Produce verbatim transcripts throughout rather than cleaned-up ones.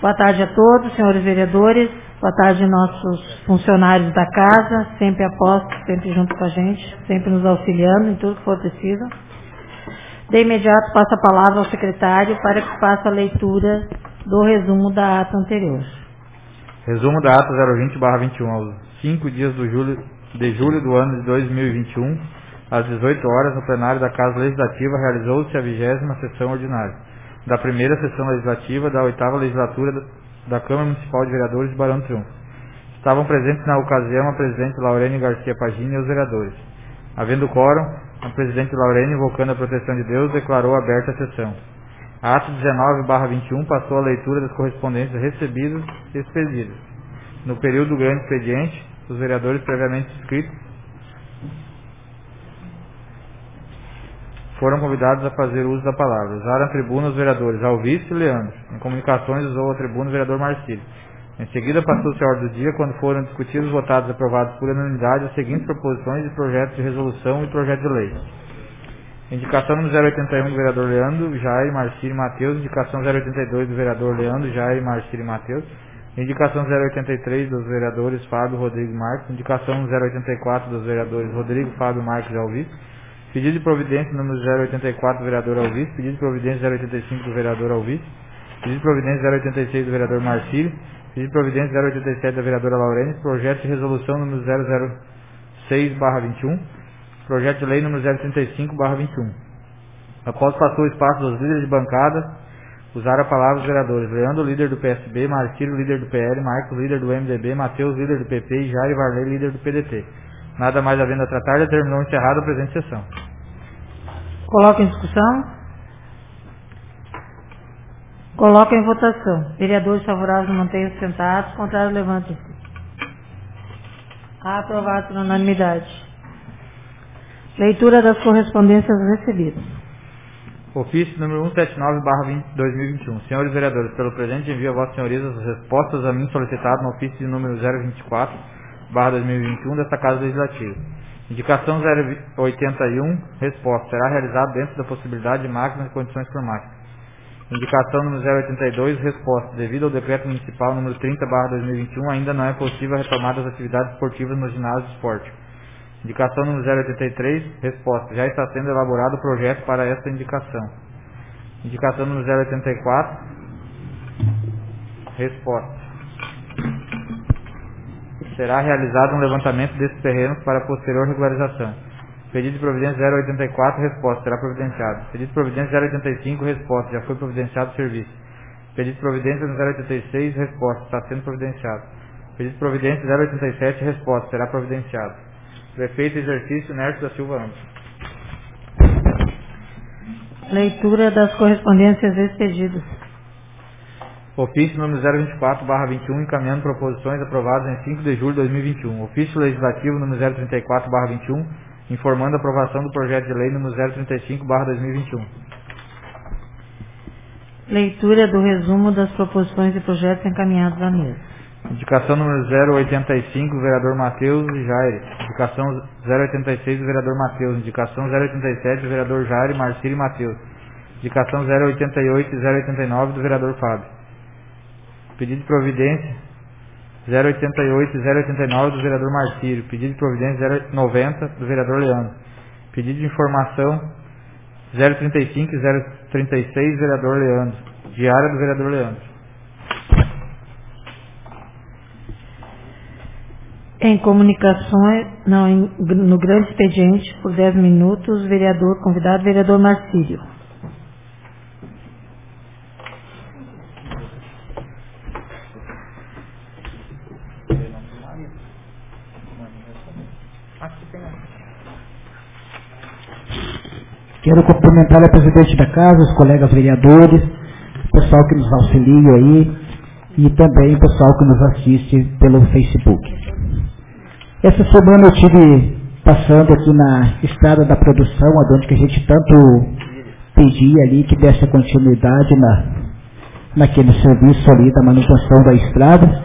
Boa tarde a todos, senhores vereadores. Boa tarde, nossos funcionários da casa, sempre apostos, sempre junto com a gente, sempre nos auxiliando em tudo que for preciso. De imediato, passo a palavra ao secretário para que faça a leitura do resumo da ata anterior. Resumo da ata zero vinte barra vinte e um. Aos cinco dias do julho, de julho do ano de dois mil e vinte e um, às dezoito horas, no plenário da Casa Legislativa, realizou-se a vigésima sessão ordinária da primeira sessão legislativa da oitava legislatura da Câmara Municipal de Vereadores de Barão do Triunfo. Estavam presentes na ocasião a presidente Laurene Garcia Pagini e os vereadores. Havendo quórum, a presidente Laurene, invocando a proteção de Deus, declarou aberta a sessão. A ata dezenove barra vinte e um passou a leitura das correspondências recebidas e expedidas. No período do grande expediente, os vereadores previamente inscritos foram convidados a fazer uso da palavra. Usaram a tribuna os vereadores Alvice e Leandro. Em comunicações usou a tribuna o vereador Marcílio. Em seguida passou-se a ordem do dia, quando foram discutidos, votados e aprovados por unanimidade as seguintes proposições de projetos de resolução e projeto de lei. Indicação número zero oitenta e um do vereador Leandro, Jair, Marcílio e Matheus. Indicação zero oitenta e dois do vereador Leandro, Jair, Marcílio e Matheus. Indicação zero oitenta e três dos vereadores Fábio, Rodrigo e Marcos. Indicação zero oitenta e quatro dos vereadores Rodrigo, Fábio, Marcos e Alvice. Pedido de providência número zero oitenta e quatro do vereador Alvice. Pedido de providência zero oitenta e cinco do vereador Alvice. Pedido de providência zero oitenta e seis do vereador Marcílio. Pedido de providência zero oitenta e sete da vereadora Laurene. Projeto de resolução número zero zero seis barra vinte e um. Projeto de lei número zero trinta e cinco barra vinte e um. Após passou o espaço dos líderes de bancada, usaram a palavra os vereadores Leandro, líder do P S B, Marcílio, líder do P L, Marcos, líder do M D B, Matheus, líder do P P e Jair Varley, líder do P D T. Nada mais havendo a tratar, determinou encerrada a presente sessão. Coloca em discussão. Coloca em votação. Vereadores favoráveis mantenham-se sentados, contrários levantem-se. Aprovado por unanimidade. Leitura das correspondências recebidas. Ofício número cento e setenta e nove barra dois mil e vinte e um. Senhores vereadores, pelo presente envio a vossas senhorias as respostas a mim solicitado no ofício de número zero vinte e quatro barra dois mil e vinte e um desta Casa Legislativa. Indicação zero oitenta e um, resposta. Será realizado dentro da possibilidade de máquinas e condições por máquina. Indicação número zero oitenta e dois, resposta. Devido ao decreto municipal número trinta barra dois mil e vinte e um, ainda não é possível a retomada das atividades esportivas no ginásio de esporte. Indicação número zero oitenta e três, resposta. Já está sendo elaborado o projeto para esta indicação. Indicação número zero oitenta e quatro, resposta. Será realizado um levantamento desses terrenos para posterior regularização. Pedido de providência zero oitenta e quatro, resposta. Será providenciado. Pedido de providência zero oitenta e cinco, resposta. Já foi providenciado o serviço. Pedido de providência zero oitenta e seis, resposta. Está sendo providenciado. Pedido de providência zero oitenta e sete, resposta. Será providenciado. Prefeito exercício Nércio da Silva Antes. Leitura das correspondências expedidas. Ofício número zero vinte e quatro barra vinte e um, encaminhando proposições aprovadas em cinco de julho de dois mil e vinte e um. Ofício legislativo número zero trinta e quatro barra vinte e um, informando a aprovação do projeto de lei número zero trinta e cinco barra dois mil e vinte e um. Leitura do resumo das proposições e projetos encaminhados à mesa. Indicação número zero oitenta e cinco do vereador Matheus e Jair. Indicação zero oitenta e seis do vereador Matheus. Indicação zero oitenta e sete do vereador Jair, Marcílio e Matheus. Indicação zero oitenta e oito e zero oitenta e nove do vereador Fábio. Pedido de providência zero oitenta e oito e zero oitenta e nove do vereador Marcílio. Pedido de providência zero noventa do vereador Leandro. Pedido de informação zero trinta e cinco e zero trinta e seis do vereador Leandro. Diária do vereador Leandro. Em comunicações, não, em, no grande expediente, por dez minutos, vereador convidado, vereador Marcílio. Quero cumprimentar a presidente da casa, os colegas vereadores, o pessoal que nos auxilia aí e também o pessoal que nos assiste pelo Facebook. Essa semana eu estive passando aqui na estrada da produção, onde que a gente tanto pedia ali que desse continuidade na, naquele serviço ali da manutenção da estrada.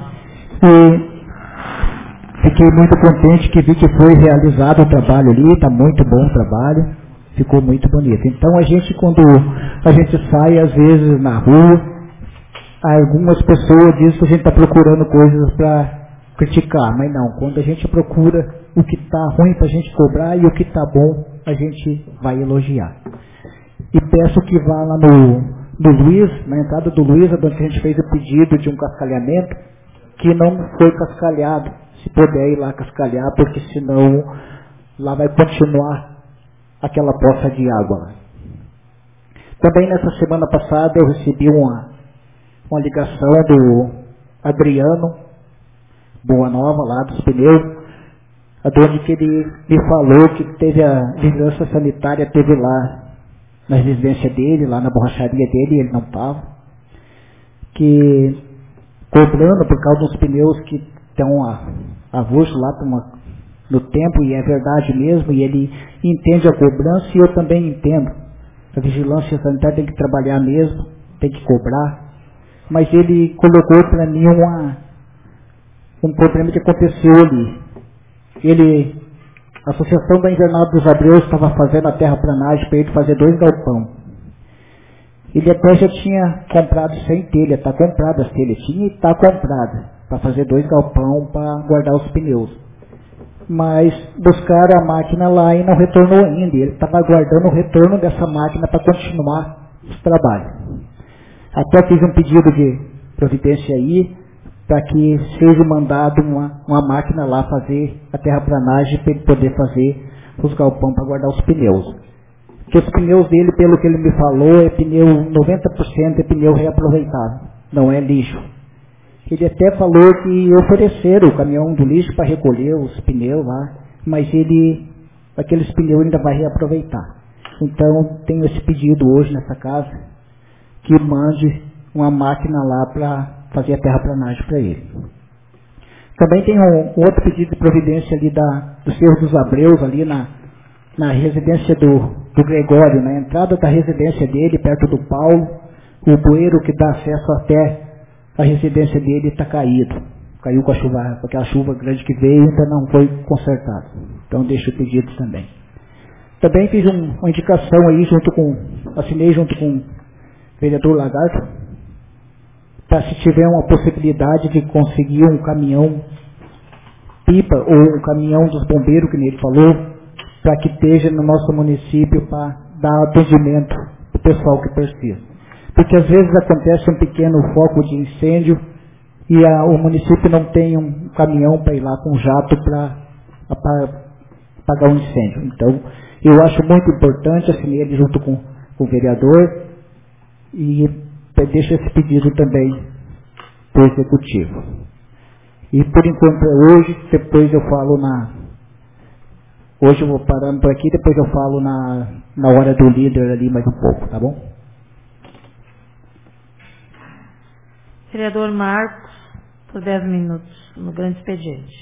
E fiquei muito contente que vi que foi realizado o trabalho ali, está muito bom o trabalho. Ficou muito bonito. Então a gente, quando a gente sai às vezes na rua, algumas pessoas dizem que a gente está procurando coisas para criticar, mas não, quando a gente procura o que está ruim para a gente cobrar e o que está bom a gente vai elogiar. E peço que vá lá no, no Luiz, na entrada do Luiz, onde a gente fez o pedido de um cascalhamento, que não foi cascalhado, se puder ir lá cascalhar, porque senão lá vai continuar aquela poça de água lá. Também nessa semana passada eu recebi uma, uma ligação do Adriano Boa Nova, lá dos pneus, onde que ele me falou que teve a vigilância sanitária, teve lá na residência dele, lá na borracharia dele, ele não estava, que cobrando por causa dos pneus que estão avulsos lá uma, no tempo, e é verdade mesmo, e ele entende a cobrança, e eu também entendo. A vigilância sanitária tem que trabalhar mesmo, tem que cobrar, mas ele colocou para mim uma, um problema que aconteceu ali. Ele, a Associação da Invernada dos Abreus estava fazendo a terraplanagem para ele fazer dois galpão. Ele até já tinha comprado sem telha, está comprada as telhas, tinha e está comprada, para fazer dois galpão para guardar os pneus. Mas buscaram a máquina lá e não retornou ainda. Ele estava aguardando o retorno dessa máquina para continuar os trabalhos. Até fiz um pedido de providência aí, para que seja mandado uma, uma máquina lá fazer a terraplanagem para ele poder fazer os galpão para guardar os pneus. Porque os pneus dele, pelo que ele me falou, é pneu, noventa por cento é pneu reaproveitável, não é lixo. Ele até falou que ofereceram o caminhão do lixo para recolher os pneus lá, mas ele, aqueles pneus ainda vai reaproveitar. Então, tenho esse pedido hoje nessa casa, que mande uma máquina lá para fazer a terraplanagem para ele. Também tem um, um outro pedido de providência ali da, do Cerro dos Abreus, ali na, na residência do, do Gregório, na entrada da residência dele, perto do Paulo, o bueiro que dá acesso até a residência dele está caído. Caiu com a chuva, com aquela chuva grande que veio, ainda não foi consertado. Então deixo o pedido também. Também fiz um, uma indicação aí, junto com, assinei junto com o vereador Lagarto, para se tiver uma possibilidade de conseguir um caminhão pipa ou um caminhão dos bombeiros, que nem ele falou, para que esteja no nosso município para dar atendimento para o pessoal que precisa. Porque às vezes acontece um pequeno foco de incêndio e a, o município não tem um caminhão para ir lá com um jato para apagar um incêndio. Então, eu acho muito importante, assinei ele junto com, com o vereador, e deixo esse pedido também para o executivo. E por enquanto é hoje, depois eu falo na... Hoje eu vou parando por aqui, depois eu falo na, na hora do líder ali mais um pouco, tá bom? Vereador Marcos, por dez minutos, no grande expediente.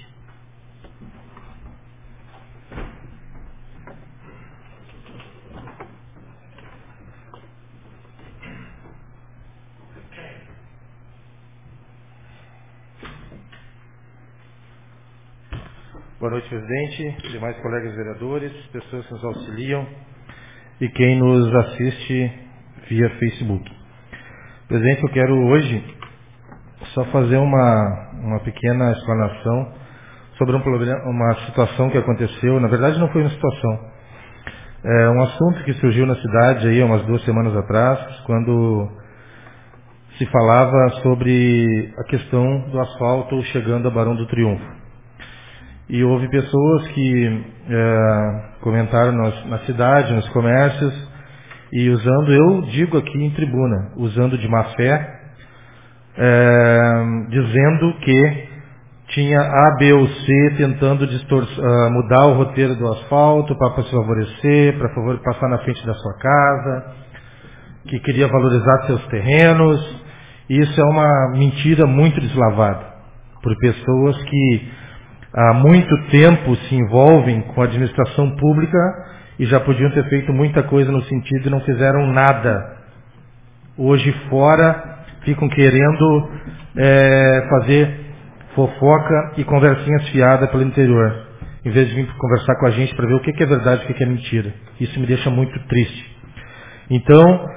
Boa noite, presidente, demais colegas vereadores, pessoas que nos auxiliam e quem nos assiste via Facebook. Presidente, eu quero hoje só fazer uma, uma pequena explanação sobre um problema, uma situação que aconteceu. Na verdade, não foi uma situação. É um assunto que surgiu na cidade aí há umas duas semanas atrás, quando se falava sobre a questão do asfalto chegando a Barão do Triunfo. E houve pessoas que é, comentaram nas, na cidade, nos comércios, e usando, eu digo aqui em tribuna, usando de má fé, é, dizendo que tinha A, B ou C tentando uh, mudar o roteiro do asfalto para se favorecer, para favor, passar na frente da sua casa, que queria valorizar seus terrenos. Isso é uma mentira muito deslavada por pessoas que há muito tempo se envolvem com a administração pública e já podiam ter feito muita coisa no sentido e não fizeram nada. Hoje fora ficam querendo é, fazer fofoca e conversinhas fiadas pelo interior, em vez de vir conversar com a gente para ver o que é verdade e o que é mentira. Isso me deixa muito triste. Então,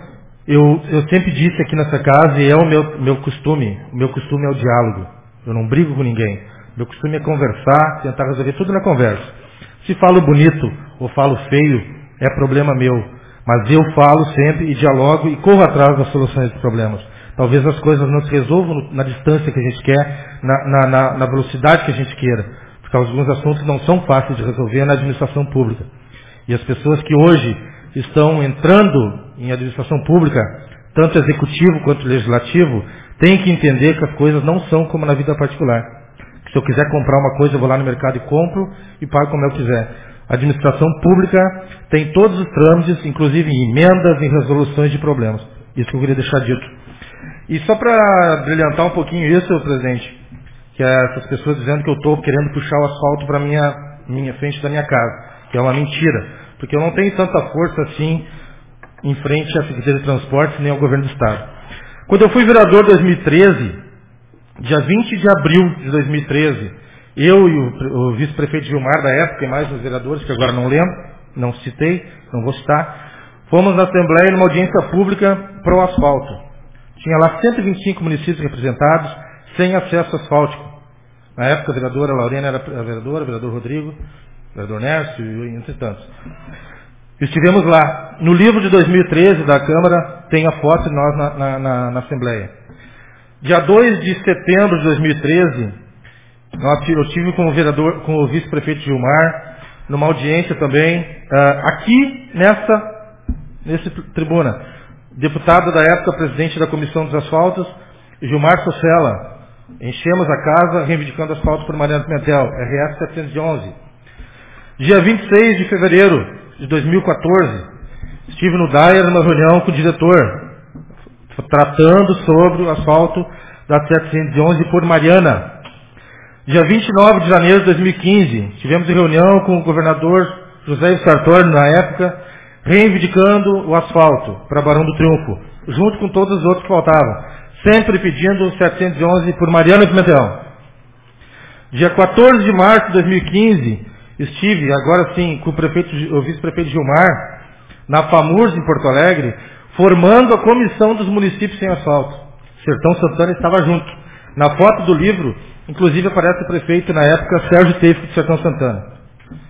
Eu, eu sempre disse aqui nessa casa, e é o meu, meu costume, o meu costume é o diálogo. Eu não brigo com ninguém. Meu costume é conversar, tentar resolver tudo na conversa. Se falo bonito ou falo feio, é problema meu. Mas eu falo sempre e dialogo e corro atrás das soluções dos problemas. Talvez as coisas não se resolvam na distância que a gente quer, na, na, na, na velocidade que a gente queira. Porque alguns assuntos não são fáceis de resolver na administração pública. E as pessoas que hoje estão entrando em administração pública, tanto executivo quanto legislativo, têm que entender que as coisas não são como na vida particular. Se eu quiser comprar uma coisa, eu vou lá no mercado e compro e pago como eu quiser. A administração pública tem todos os trâmites, inclusive em emendas e resoluções de problemas. Isso que eu queria deixar dito. E só para brilhantar um pouquinho isso, presidente, que é essas pessoas dizendo que eu estou querendo puxar o asfalto para a minha, minha frente da minha casa, que é uma mentira, porque eu não tenho tanta força assim em frente à Secretaria de Transportes nem ao Governo do Estado. Quando eu fui vereador em dois mil e treze, dia vinte de abril de dois mil e treze, eu e o, o vice-prefeito Gilmar da época, e mais os vereadores, que agora não lembro, não citei, não vou citar, fomos na Assembleia numa audiência pública para o asfalto. Tinha lá cento e vinte e cinco municípios representados, sem acesso asfáltico. Na época a vereadora Laurena era a vereadora, o vereador Rodrigo, o vereador Nércio e entre tantos. Estivemos lá. No livro de dois mil e treze da Câmara tem a foto de nós na, na, na, na Assembleia. Dia dois de setembro de dois mil e treze, nós, eu tive com o vereador, com o vice-prefeito Gilmar, numa audiência também, uh, aqui nessa, nessa tribuna. Deputado da época, presidente da Comissão dos Asfaltos, Gilmar Socella. Enchemos a casa reivindicando asfalto por Mariana Pimentel, R S setecentos e onze. Dia vinte e seis de fevereiro de dois mil e quatorze, estive no D A I R numa reunião com o diretor, tratando sobre o asfalto da setecentos e onze por Mariana. Dia vinte e nove de janeiro de dois mil e quinze, tivemos reunião com o governador José Sartori, na época, reivindicando o asfalto para Barão do Triunfo, junto com todos os outros que faltavam, sempre pedindo o setecentos e onze por Mariana Pimentel. Dia quatorze de março de dois mil e quinze, estive, agora sim, com o, prefeito, o vice-prefeito Gilmar, na FAMURS, em Porto Alegre, formando a comissão dos municípios sem asfalto. Sertão Santana estava junto. Na foto do livro, inclusive aparece o prefeito, na época, Sérgio Teifico de Sertão Santana.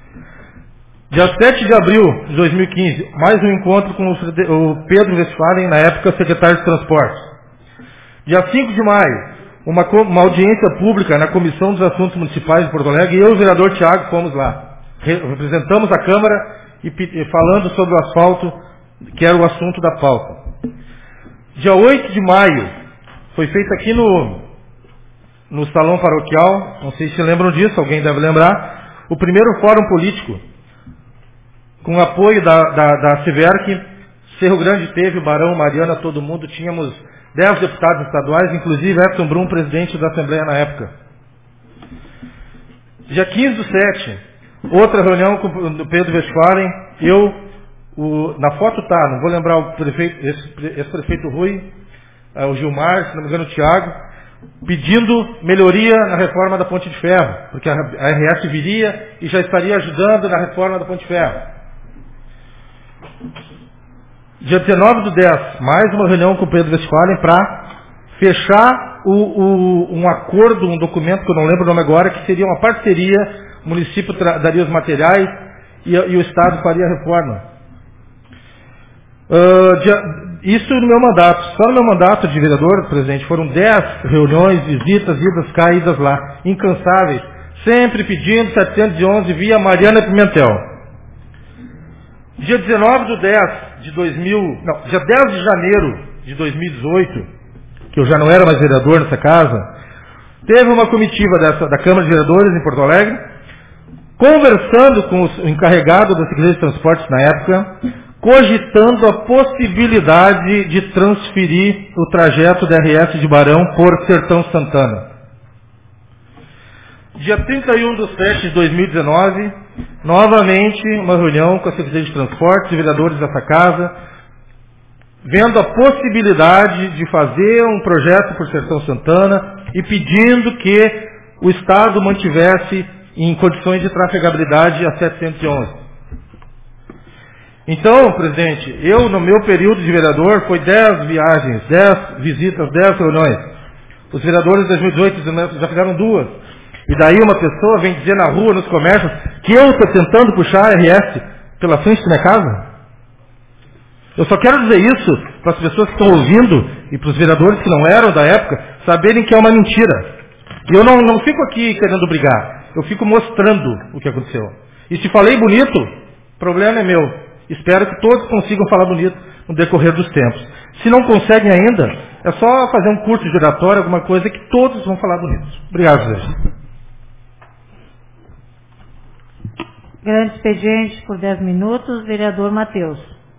Dia sete de abril de dois mil e quinze, mais um encontro com o Pedro Westphalen, na época, secretário de Transportes. Dia cinco de maio, uma, uma audiência pública na Comissão dos Assuntos Municipais de Porto Alegre, e eu e o vereador Tiago fomos lá. Representamos a Câmara e, e falando sobre o asfalto, que era o assunto da pauta. Dia oito de maio, foi feito aqui no, no Salão Paroquial, não sei se lembram disso, alguém deve lembrar, o primeiro fórum político, com apoio da, da, da Civerc. Cerro Grande teve, Barão, Mariana, todo mundo, tínhamos dez deputados estaduais, inclusive Edson Brum, presidente da Assembleia na época. Dia quinze do sete, outra reunião com o Pedro Westphalen, eu, o, na foto tá, não vou lembrar o prefeito, esse, esse prefeito Rui, é, o Gilmar, se não me engano o Tiago, pedindo melhoria na reforma da Ponte de Ferro, porque a, a R S viria e já estaria ajudando na reforma da Ponte de Ferro. Dia dezenove do dez, mais uma reunião com o Pedro Westphalen para fechar o, o, um acordo, um documento que eu não lembro o nome agora, que seria uma parceria, o município daria os materiais e, e o Estado faria a reforma. Uh, dia, isso no meu mandato. Só no meu mandato de vereador, presidente, foram dez reuniões, visitas, idas, caídas lá, incansáveis, sempre pedindo setecentos e onze via Mariana Pimentel. Dia dezenove do dez de dois mil, não, dia dez de janeiro de dois mil e dezoito, que eu já não era mais vereador nessa casa, teve uma comitiva dessa, da Câmara de Vereadores em Porto Alegre, conversando com o encarregado da Secretaria de Transportes na época, cogitando a possibilidade de transferir o trajeto da R S de Barão por Sertão Santana. Dia trinta e um de sete de dois mil e dezenove, novamente uma reunião com a Secretaria de Transportes e vereadores dessa casa, vendo a possibilidade de fazer um projeto por Sertão Santana e pedindo que o Estado mantivesse em condições de trafegabilidade a setecentos e onze. Então, presidente, eu no meu período de vereador foi dez viagens, dez visitas, dez reuniões. Os vereadores de dois mil e dezoito já fizeram duas. E daí uma pessoa vem dizer na rua, nos comércios, que eu estou tentando puxar a R S pela frente da minha casa. Eu só quero dizer isso para as pessoas que estão ouvindo e para os vereadores que não eram da época, saberem que é uma mentira. E eu não, não fico aqui querendo brigar, eu fico mostrando o que aconteceu. E se falei bonito, o problema é meu. Espero que todos consigam falar bonito no decorrer dos tempos. Se não conseguem ainda, é só fazer um curso de oratória, alguma coisa que todos vão falar bonito. Obrigado, José. Grande expediente por dez minutos, vereador Matheus.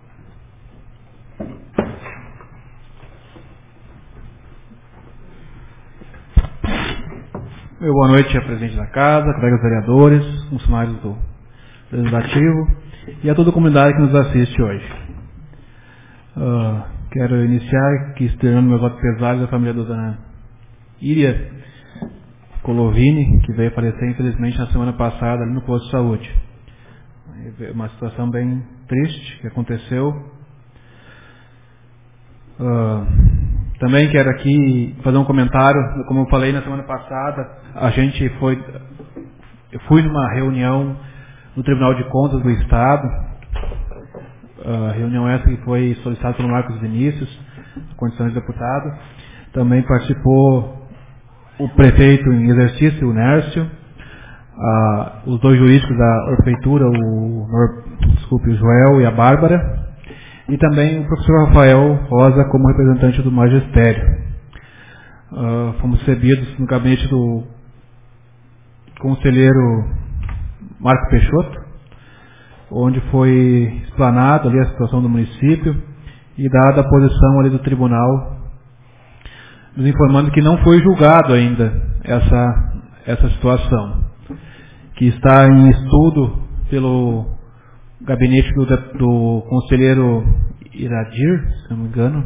Meu boa noite a presidente da casa, colegas vereadores, funcionários do Legislativo e a toda a comunidade que nos assiste hoje. Uh, quero iniciar aqui externando meu voto pesado da família da dona Iria Colovini, que veio falecer infelizmente na semana passada ali no posto de saúde. Uma situação bem triste que aconteceu. Uh, também quero aqui fazer um comentário, como eu falei na semana passada, a gente foi, eu fui numa reunião no Tribunal de Contas do Estado, a reunião essa que foi solicitada pelo Marcos Vinícius, condição de deputado. Também participou o prefeito em exercício, o Nércio, ah, os dois jurídicos da prefeitura, o, desculpe, o Joel e a Bárbara, e também o professor Rafael Rosa como representante do magistério. Ah, fomos recebidos no gabinete do conselheiro Marco Peixoto, onde foi explanado ali a situação do município e dada a posição ali do tribunal, nos informando que não foi julgado ainda essa, essa situação, que está em estudo pelo gabinete do, do conselheiro Iradir, se não me engano,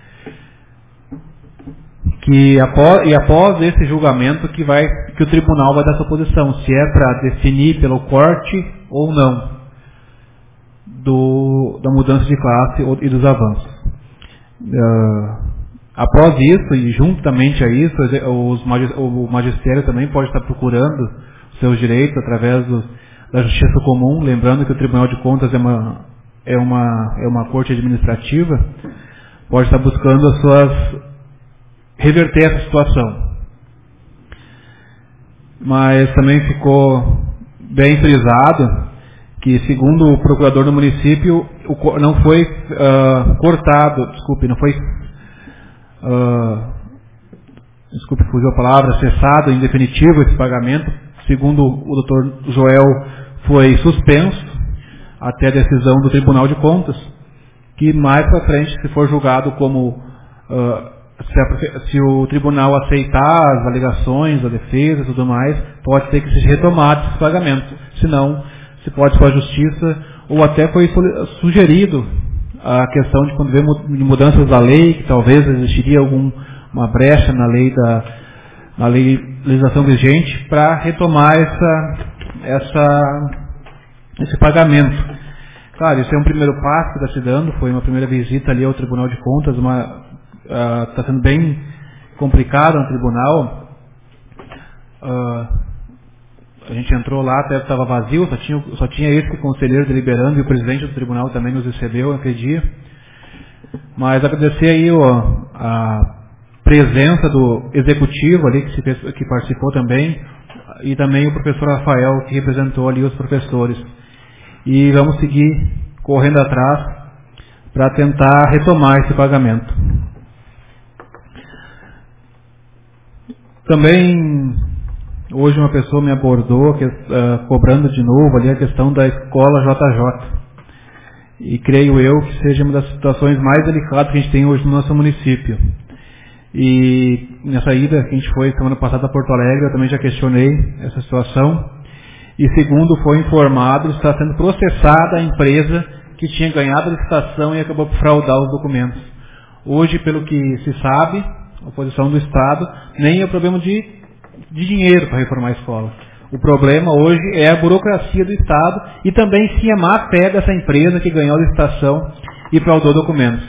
que após, e após esse julgamento que, vai, que o tribunal vai dar sua posição, se é para definir pelo corte ou não do, da mudança de classe e dos avanços. Uh, após isso, e juntamente a isso, os, o magistério também pode estar procurando seus direitos através do, da justiça comum, lembrando que o Tribunal de Contas é uma, é uma, é uma corte administrativa, pode estar buscando as suas reverter essa situação. Mas também ficou bem frisado que, segundo o procurador do município, o, não foi uh, cortado, desculpe, não foi, uh, desculpe, fugiu a palavra, cessado em definitivo esse pagamento. Segundo o doutor Joel, foi suspenso até a decisão do Tribunal de Contas, que mais para frente, se for julgado como uh, Se, a, se o tribunal aceitar as alegações, a defesa e tudo mais, pode ser que seja retomado esse pagamento. Se não, se pode for a justiça, ou até foi sugerido a questão de quando vem mudanças da lei, que talvez existiria alguma brecha na lei da na lei, legislação vigente, para retomar essa, essa, esse pagamento. Claro, isso é um primeiro passo que está se dando, foi uma primeira visita ali ao Tribunal de Contas, uma está uh, sendo bem complicado no tribunal. Uh, a gente entrou lá, até estava vazio, só tinha, só tinha esse conselheiro deliberando e o presidente do tribunal também nos recebeu naquele dia. Mas agradecer aí ó, a presença do executivo ali que, se fez, que participou também, e também o professor Rafael que representou ali os professores. E vamos seguir correndo atrás para tentar retomar esse pagamento. Também, hoje uma pessoa me abordou, que, uh, cobrando de novo ali a questão da escola J J. E creio eu que seja uma das situações mais delicadas que a gente tem hoje no nosso município. E nessa ida que a gente foi semana passada a Porto Alegre, eu também já questionei essa situação. E segundo foi informado, está sendo processada a empresa que tinha ganhado a licitação e acabou por fraudar os documentos. Hoje, pelo que se sabe, a posição do Estado, nem é problema de, de dinheiro para reformar a escola. O problema hoje é a burocracia do Estado e também sim a má fé dessa empresa que ganhou a licitação e fraudou documentos.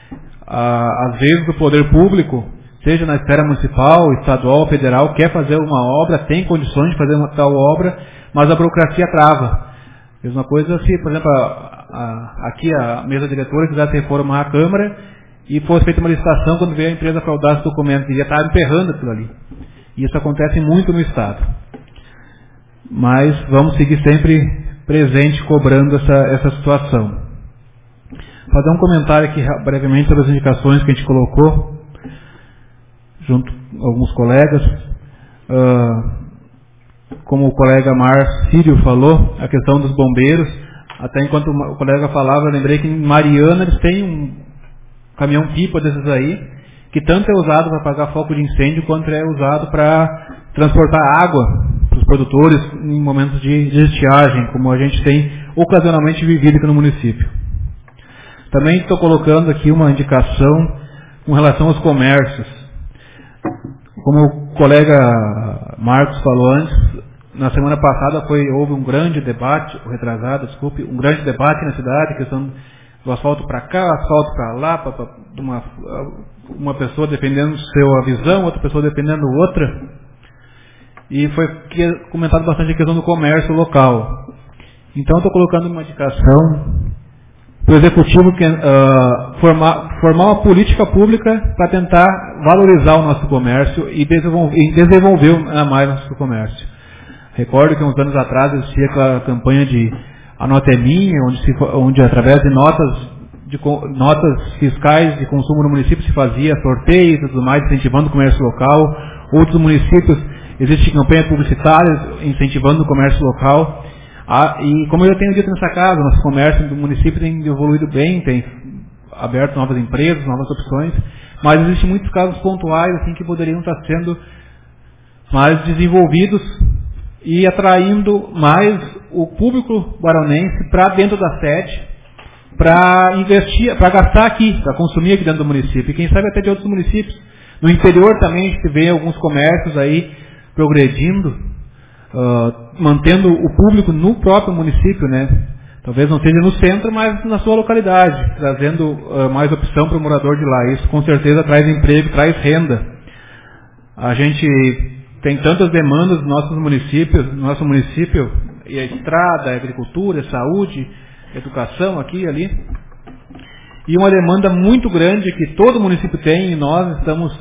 Às vezes o poder público, seja na esfera municipal, estadual, federal, quer fazer uma obra, tem condições de fazer uma tal obra, mas a burocracia trava. Mesma coisa se, por exemplo, a, a, aqui a mesa diretora quisesse reformar a Câmara e fosse feita uma licitação, quando veio a empresa fraudar os documentos, iria estar emperrando aquilo ali. E isso acontece muito no Estado. Mas vamos seguir sempre presente cobrando essa, essa situação. Fazer um comentário aqui brevemente sobre as indicações que a gente colocou, junto com alguns colegas. Uh, como o colega Marcílio falou, a questão dos bombeiros. Até enquanto o colega falava, eu lembrei que em Mariana eles têm um caminhão-pipa desses aí, que tanto é usado para apagar foco de incêndio, quanto é usado para transportar água para os produtores em momentos de, de estiagem, como a gente tem ocasionalmente vivido aqui no município. Também estou colocando aqui uma indicação com relação aos comércios. Como o colega Marcos falou antes, na semana passada foi, houve um grande debate, retrasado, desculpe, um grande debate na cidade, questão do asfalto para cá, asfalto para lá, pra, pra, uma, uma pessoa defendendo sua visão, outra pessoa defendendo outra. E foi comentado bastante a questão do comércio local. Então estou colocando uma indicação para o Executivo que, uh, formar, formar uma política pública para tentar valorizar o nosso comércio e desenvolver, e desenvolver mais o nosso comércio. Recordo que uns anos atrás existia aquela campanha de A Nota é Minha, onde, se, onde através de notas, de notas fiscais de consumo no município se fazia sorteios e tudo mais, incentivando o comércio local. Outros municípios existem campanhas publicitárias incentivando o comércio local. Ah, e como eu tenho dito nessa casa, nosso comércio do município tem evoluído bem, tem aberto novas empresas, novas opções, mas existem muitos casos pontuais assim, que poderiam estar sendo mais desenvolvidos e atraindo mais o público baronense para dentro da sede, para investir, para gastar aqui, para consumir aqui dentro do município, e quem sabe até de outros municípios. No interior também a gente vê alguns comércios aí progredindo, Uh, mantendo o público no próprio município, né? Talvez não seja no centro, mas na sua localidade, trazendo uh, mais opção para o morador de lá. Isso com certeza traz emprego, traz renda. A gente tem tantas demandas nos nossos municípios, no nosso município, e a estrada, a agricultura, a saúde, a educação aqui e ali. E uma demanda muito grande que todo município tem, e nós estamos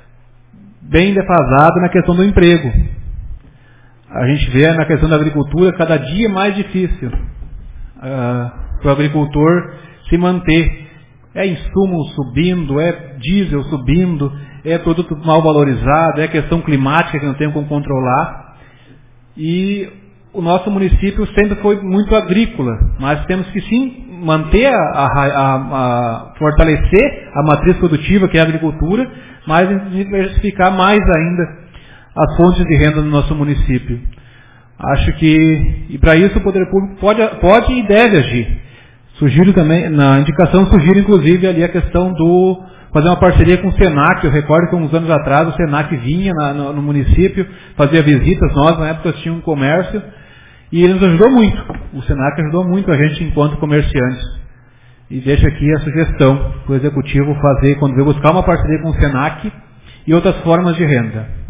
bem defasados na questão do emprego. A gente vê na questão da agricultura cada dia mais difícil uh, para o agricultor se manter. É insumo subindo, é diesel subindo, é produto mal valorizado, é questão climática que não tem como controlar. E o nosso município sempre foi muito agrícola, mas temos que sim manter, a, a, a, a fortalecer a matriz produtiva que é a agricultura, mas diversificar mais ainda as fontes de renda no nosso município. Acho que, e para isso o poder público pode, pode e deve agir. Sugiro também, na indicação sugiro inclusive ali a questão do fazer uma parceria com o Senac. Eu recordo que uns anos atrás o Senac vinha na, no, no município, fazia visitas, nós na época tínhamos um comércio, e ele nos ajudou muito. O Senac ajudou muito a gente enquanto comerciantes. E deixo aqui a sugestão para o Executivo fazer, quando veio buscar uma parceria com o Senac e outras formas de renda.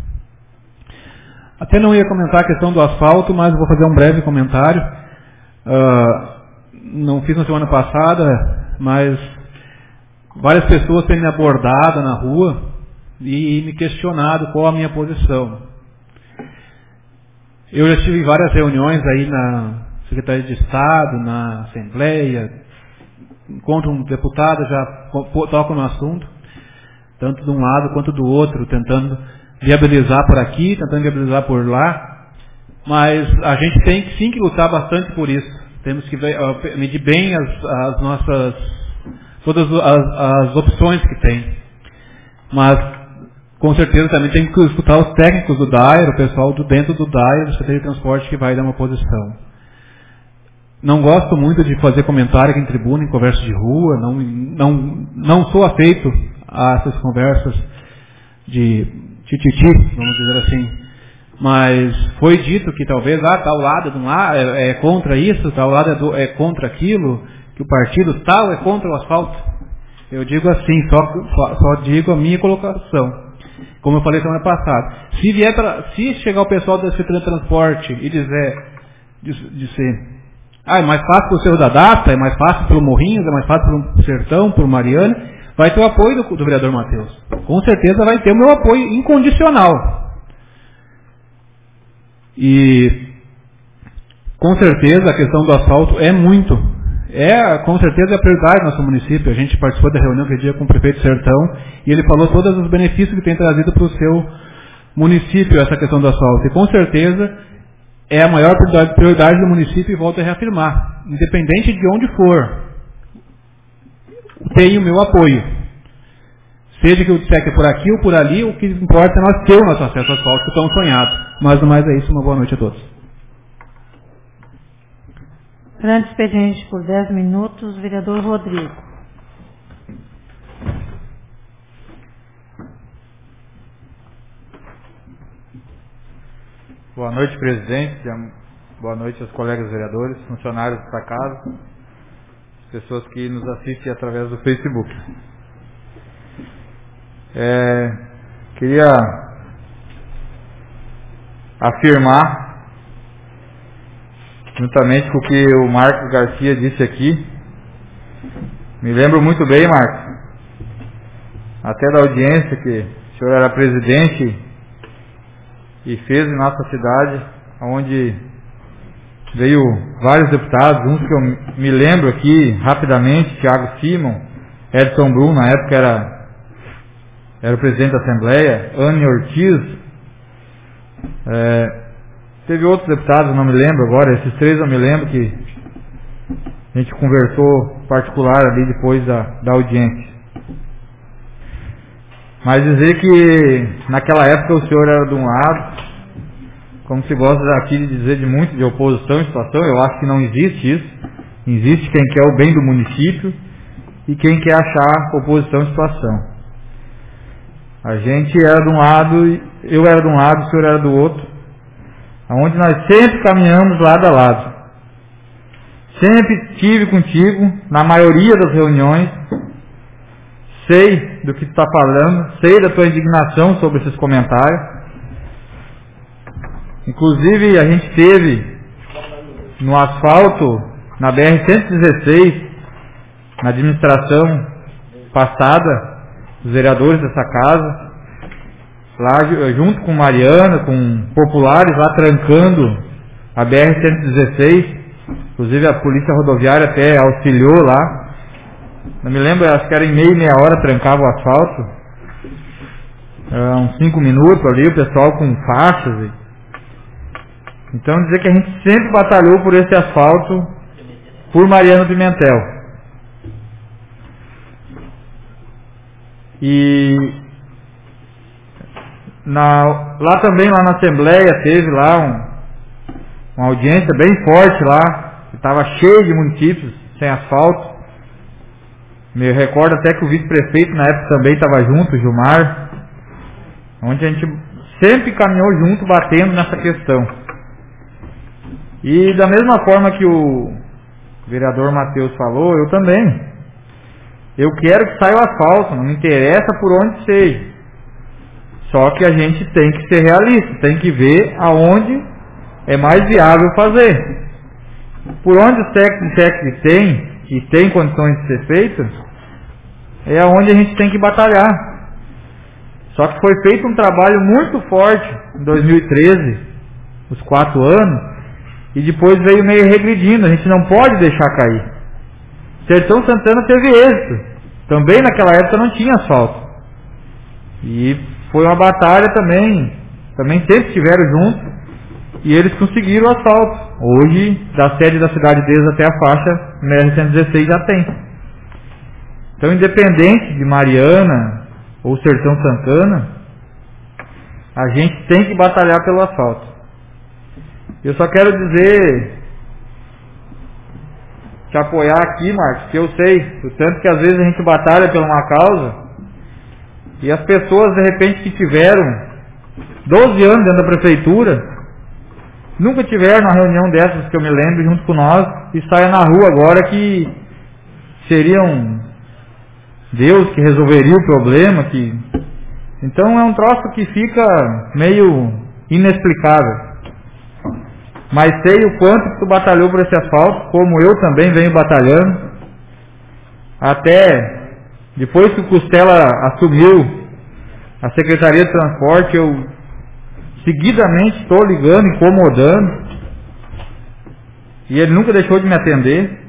Até não ia comentar a questão do asfalto, mas vou fazer um breve comentário. Uh, não fiz na semana passada, mas várias pessoas têm me abordado na rua e me questionado qual a minha posição. Eu já tive várias reuniões aí na Secretaria de Estado, na Assembleia, encontro um deputado, já toco no assunto, tanto de um lado quanto do outro, tentando viabilizar por aqui, tentando viabilizar por lá, mas a gente tem que sim que lutar bastante por isso. Temos que uh, medir bem as, as nossas, todas as, as opções que tem. Mas com certeza também tem que escutar os técnicos do D A I R, o pessoal do dentro do D A I R, do Secretaria de Transporte, que vai dar uma posição. Não gosto muito de fazer comentário aqui em tribuna, em conversa de rua, não, não, não sou afeito a essas conversas de tititi, vamos dizer assim, Mas foi dito que talvez, ah, tal lado de um lado é, é contra isso, tal lado é, do, é contra aquilo, que o partido tal é contra o asfalto. Eu digo assim, só, só digo a minha colocação. Como eu falei semana passada. Se vier pra, se chegar o pessoal da Secretaria de Transporte e dizer, dizer, ah, é mais fácil pelo Cerro da Data, é mais fácil pelo Morrinhos, é mais fácil pelo Sertão, pelo Mariana, vai ter o apoio do, do vereador Matheus. Com certeza vai ter o meu apoio incondicional. E com certeza a questão do asfalto é muito, é com certeza a prioridade do nosso município. A gente participou da reunião aquele dia com o prefeito Sertão e ele falou todos os benefícios que tem trazido para o seu município essa questão do asfalto. E com certeza é a maior prioridade, prioridade do município, e volto a reafirmar, independente de onde for, tem o meu apoio. Seja que eu disser que é por aqui ou por ali, o que importa é nós ter o nosso acesso ao asfalto que tão sonhado. Mas no mais é isso, uma boa noite a todos. Grande expediente por dez minutos, vereador Rodrigo. Boa noite, presidente. Boa noite aos colegas vereadores, funcionários da casa, pessoas que nos assistem através do Facebook. É, queria afirmar, juntamente com o que o Marcos Garcia disse aqui, me lembro muito bem, Marcos, até da audiência que o senhor era presidente e fez em nossa cidade, onde veio vários deputados, uns que eu me lembro aqui rapidamente, Thiago Simon, Edson Brum, na época era era o presidente da Assembleia, Anne Ortiz, é, teve outros deputados, não me lembro agora, esses três eu me lembro que a gente conversou particular ali depois da, da audiência. Mas dizer que naquela época o senhor era de um lado, como se gosta aqui de dizer de muito, de oposição e situação, eu acho que não existe isso. Existe quem quer o bem do município e quem quer achar oposição e situação. A gente era de um lado, eu era de um lado, o senhor era do outro, onde nós sempre caminhamos lado a lado. Sempre estive contigo, na maioria das reuniões, sei do que tu está falando, sei da tua indignação sobre esses comentários. Inclusive a gente teve no asfalto, na B R cento e dezesseis, na administração passada, os vereadores dessa casa, lá junto com Mariana, com populares lá trancando a B R cento e dezesseis, inclusive a polícia rodoviária até auxiliou lá, não me lembro, acho que era em meia, meia hora trancava o asfalto, uh, uns cinco minutos ali, o pessoal com faixas. E... então dizer que a gente sempre batalhou por esse asfalto, por Mariana Pimentel. E na, lá também, lá na Assembleia, teve lá um, uma audiência bem forte lá, que estava cheio de municípios sem asfalto. Me recordo até que o vice-prefeito na época também estava junto, o Gilmar, onde a gente sempre caminhou junto, batendo nessa questão. E da mesma forma que o vereador Matheus falou, eu também. Eu quero que saia o asfalto, não me interessa por onde seja. Só que a gente tem que ser realista, tem que ver aonde é mais viável fazer. Por onde o técnico tem, e tem condições de ser feito, é aonde a gente tem que batalhar. Só que foi feito um trabalho muito forte em dois mil e treze, os quatro anos, e depois veio meio regredindo, a gente não pode deixar cair. Sertão Santana teve êxito. Também naquela época não tinha asfalto. E foi uma batalha também. Também sempre estiveram juntos. E eles conseguiram o asfalto. Hoje, da sede da cidade deles até a faixa, na R cento e dezesseis já tem. Então, independente de Mariana ou Sertão Santana, a gente tem que batalhar pelo asfalto. Eu só quero dizer... te apoiar aqui, Marcos, que eu sei o tanto que às vezes a gente batalha por uma causa e as pessoas de repente que tiveram doze anos dentro da prefeitura, nunca tiveram uma reunião dessas que eu me lembro junto com nós, e saia na rua agora que seriam Deus que resolveria o problema. Que... Então é um troço que fica meio inexplicável. Mas sei o quanto que tu batalhou por esse asfalto, como eu também venho batalhando. Até depois que o Costela assumiu a Secretaria de Transporte, eu seguidamente estou ligando, incomodando, e ele nunca deixou de me atender.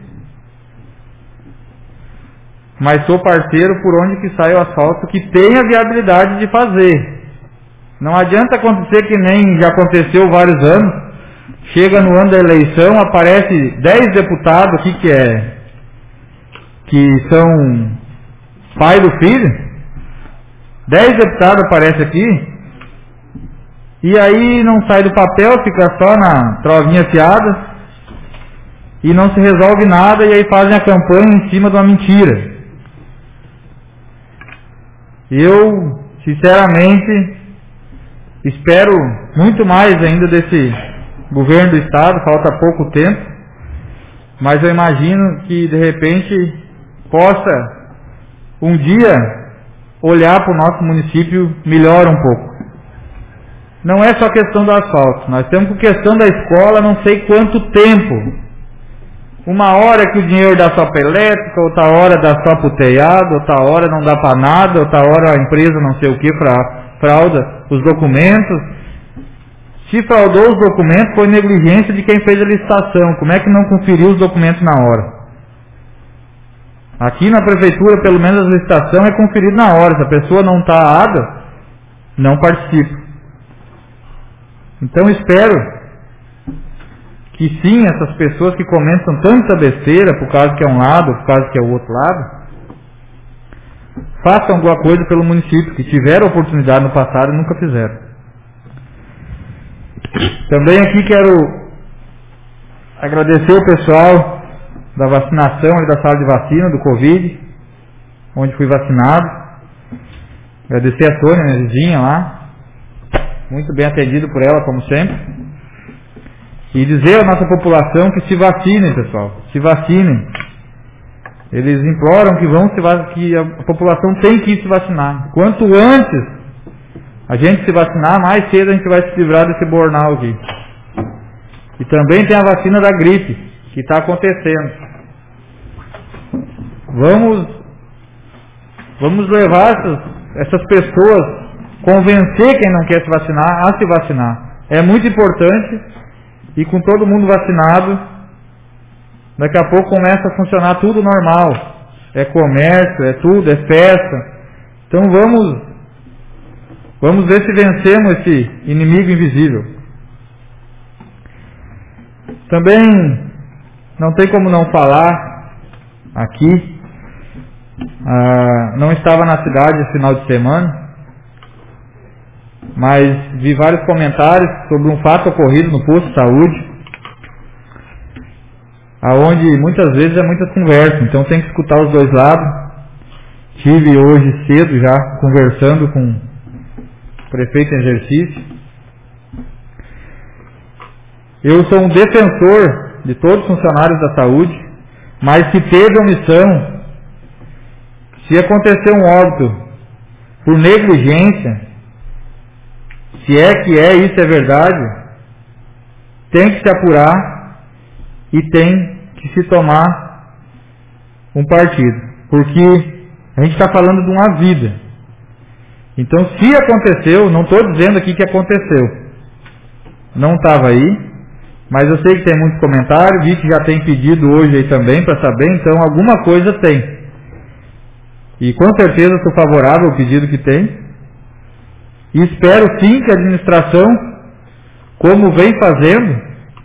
Mas sou parceiro por onde que sai o asfalto que tem a viabilidade de fazer. Não adianta acontecer que nem já aconteceu vários anos. Chega no ano da eleição, aparece dez deputados aqui que é que são pai do filho. Dez deputados aparecem aqui. E aí não sai do papel, fica só na trovinha fiada. E não se resolve nada, e aí fazem a campanha em cima de uma mentira. Eu, sinceramente, espero muito mais ainda desse governo do estado, falta pouco tempo, mas eu imagino que de repente possa um dia olhar para o nosso município melhor um pouco. Não é só questão do asfalto, nós temos questão da escola, não sei quanto tempo. Uma hora que o dinheiro dá só para elétrica, outra hora dá só para o telhado, outra hora não dá para nada, outra hora a empresa não sei o que frauda os documentos. Se fraudou os documentos, foi negligência de quem fez a licitação. Como é que não conferiu os documentos na hora? Aqui na prefeitura, pelo menos a licitação é conferida na hora. Se a pessoa não está apta, não participa. Então espero que sim, essas pessoas que comentam tanta besteira por causa que é um lado, por causa que é o outro lado, façam alguma coisa pelo município, que tiveram oportunidade no passado e nunca fizeram. Também aqui quero agradecer o pessoal da vacinação e da sala de vacina do Covid, onde fui vacinado. Agradecer a Sônia, minha vizinha lá, muito bem atendido por ela, como sempre. E dizer à nossa população que se vacinem, pessoal, se vacinem. Eles imploram que vão se vac... que a população tem que ir se vacinar. Quanto antes a gente se vacinar, mais cedo a gente vai se livrar desse bornal aqui. E também tem a vacina da gripe, que está acontecendo. Vamos, vamos levar essas, essas pessoas, convencer quem não quer se vacinar a se vacinar. É muito importante. E com todo mundo vacinado, daqui a pouco começa a funcionar tudo normal. É comércio, é tudo, é festa. Então vamos, vamos ver se vencemos esse inimigo invisível. Também não tem como não falar aqui. Ah, não estava na cidade esse final de semana, mas vi vários comentários sobre um fato ocorrido no posto de saúde, aonde muitas vezes é muita conversa, então tem que escutar os dois lados. Tive hoje cedo já conversando com o prefeito em exercício. Eu sou um defensor de todos os funcionários da saúde, mas se teve omissão, se acontecer um óbito por negligência, se é que é, isso é verdade, tem que se apurar e tem que se tomar um partido. Porque a gente está falando de uma vida. Então, se aconteceu, não estou dizendo aqui que aconteceu. Não estava aí, mas eu sei que tem muitos comentários, vi que já tem pedido hoje aí também para saber, então alguma coisa tem. E com certeza sou favorável ao pedido que tem. E espero sim que a administração, como vem fazendo,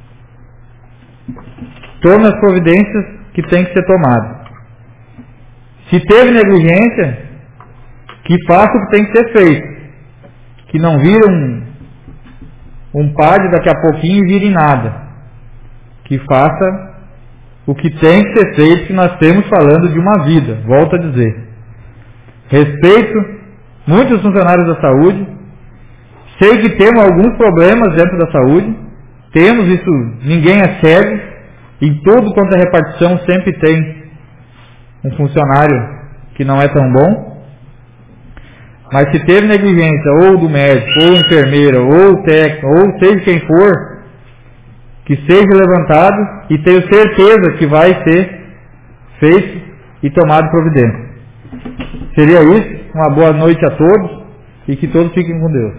tome as providências que tem que ser tomadas. Se teve negligência, que faça o que tem que ser feito. Que não vire um, um P A D daqui a pouquinho e vire nada. Que faça o que tem que ser feito, que nós estamos falando de uma vida, volto a dizer. Respeito muitos funcionários da saúde, Sei que temos alguns problemas dentro da saúde, temos isso, ninguém é cego, em todo quanto é repartição sempre tem um funcionário que não é tão bom, mas se teve negligência ou do médico, ou enfermeira, ou técnico, ou seja quem for, que seja levantado e tenho certeza que vai ser feito e tomado providência. Seria isso, uma boa noite a todos e que todos fiquem com Deus.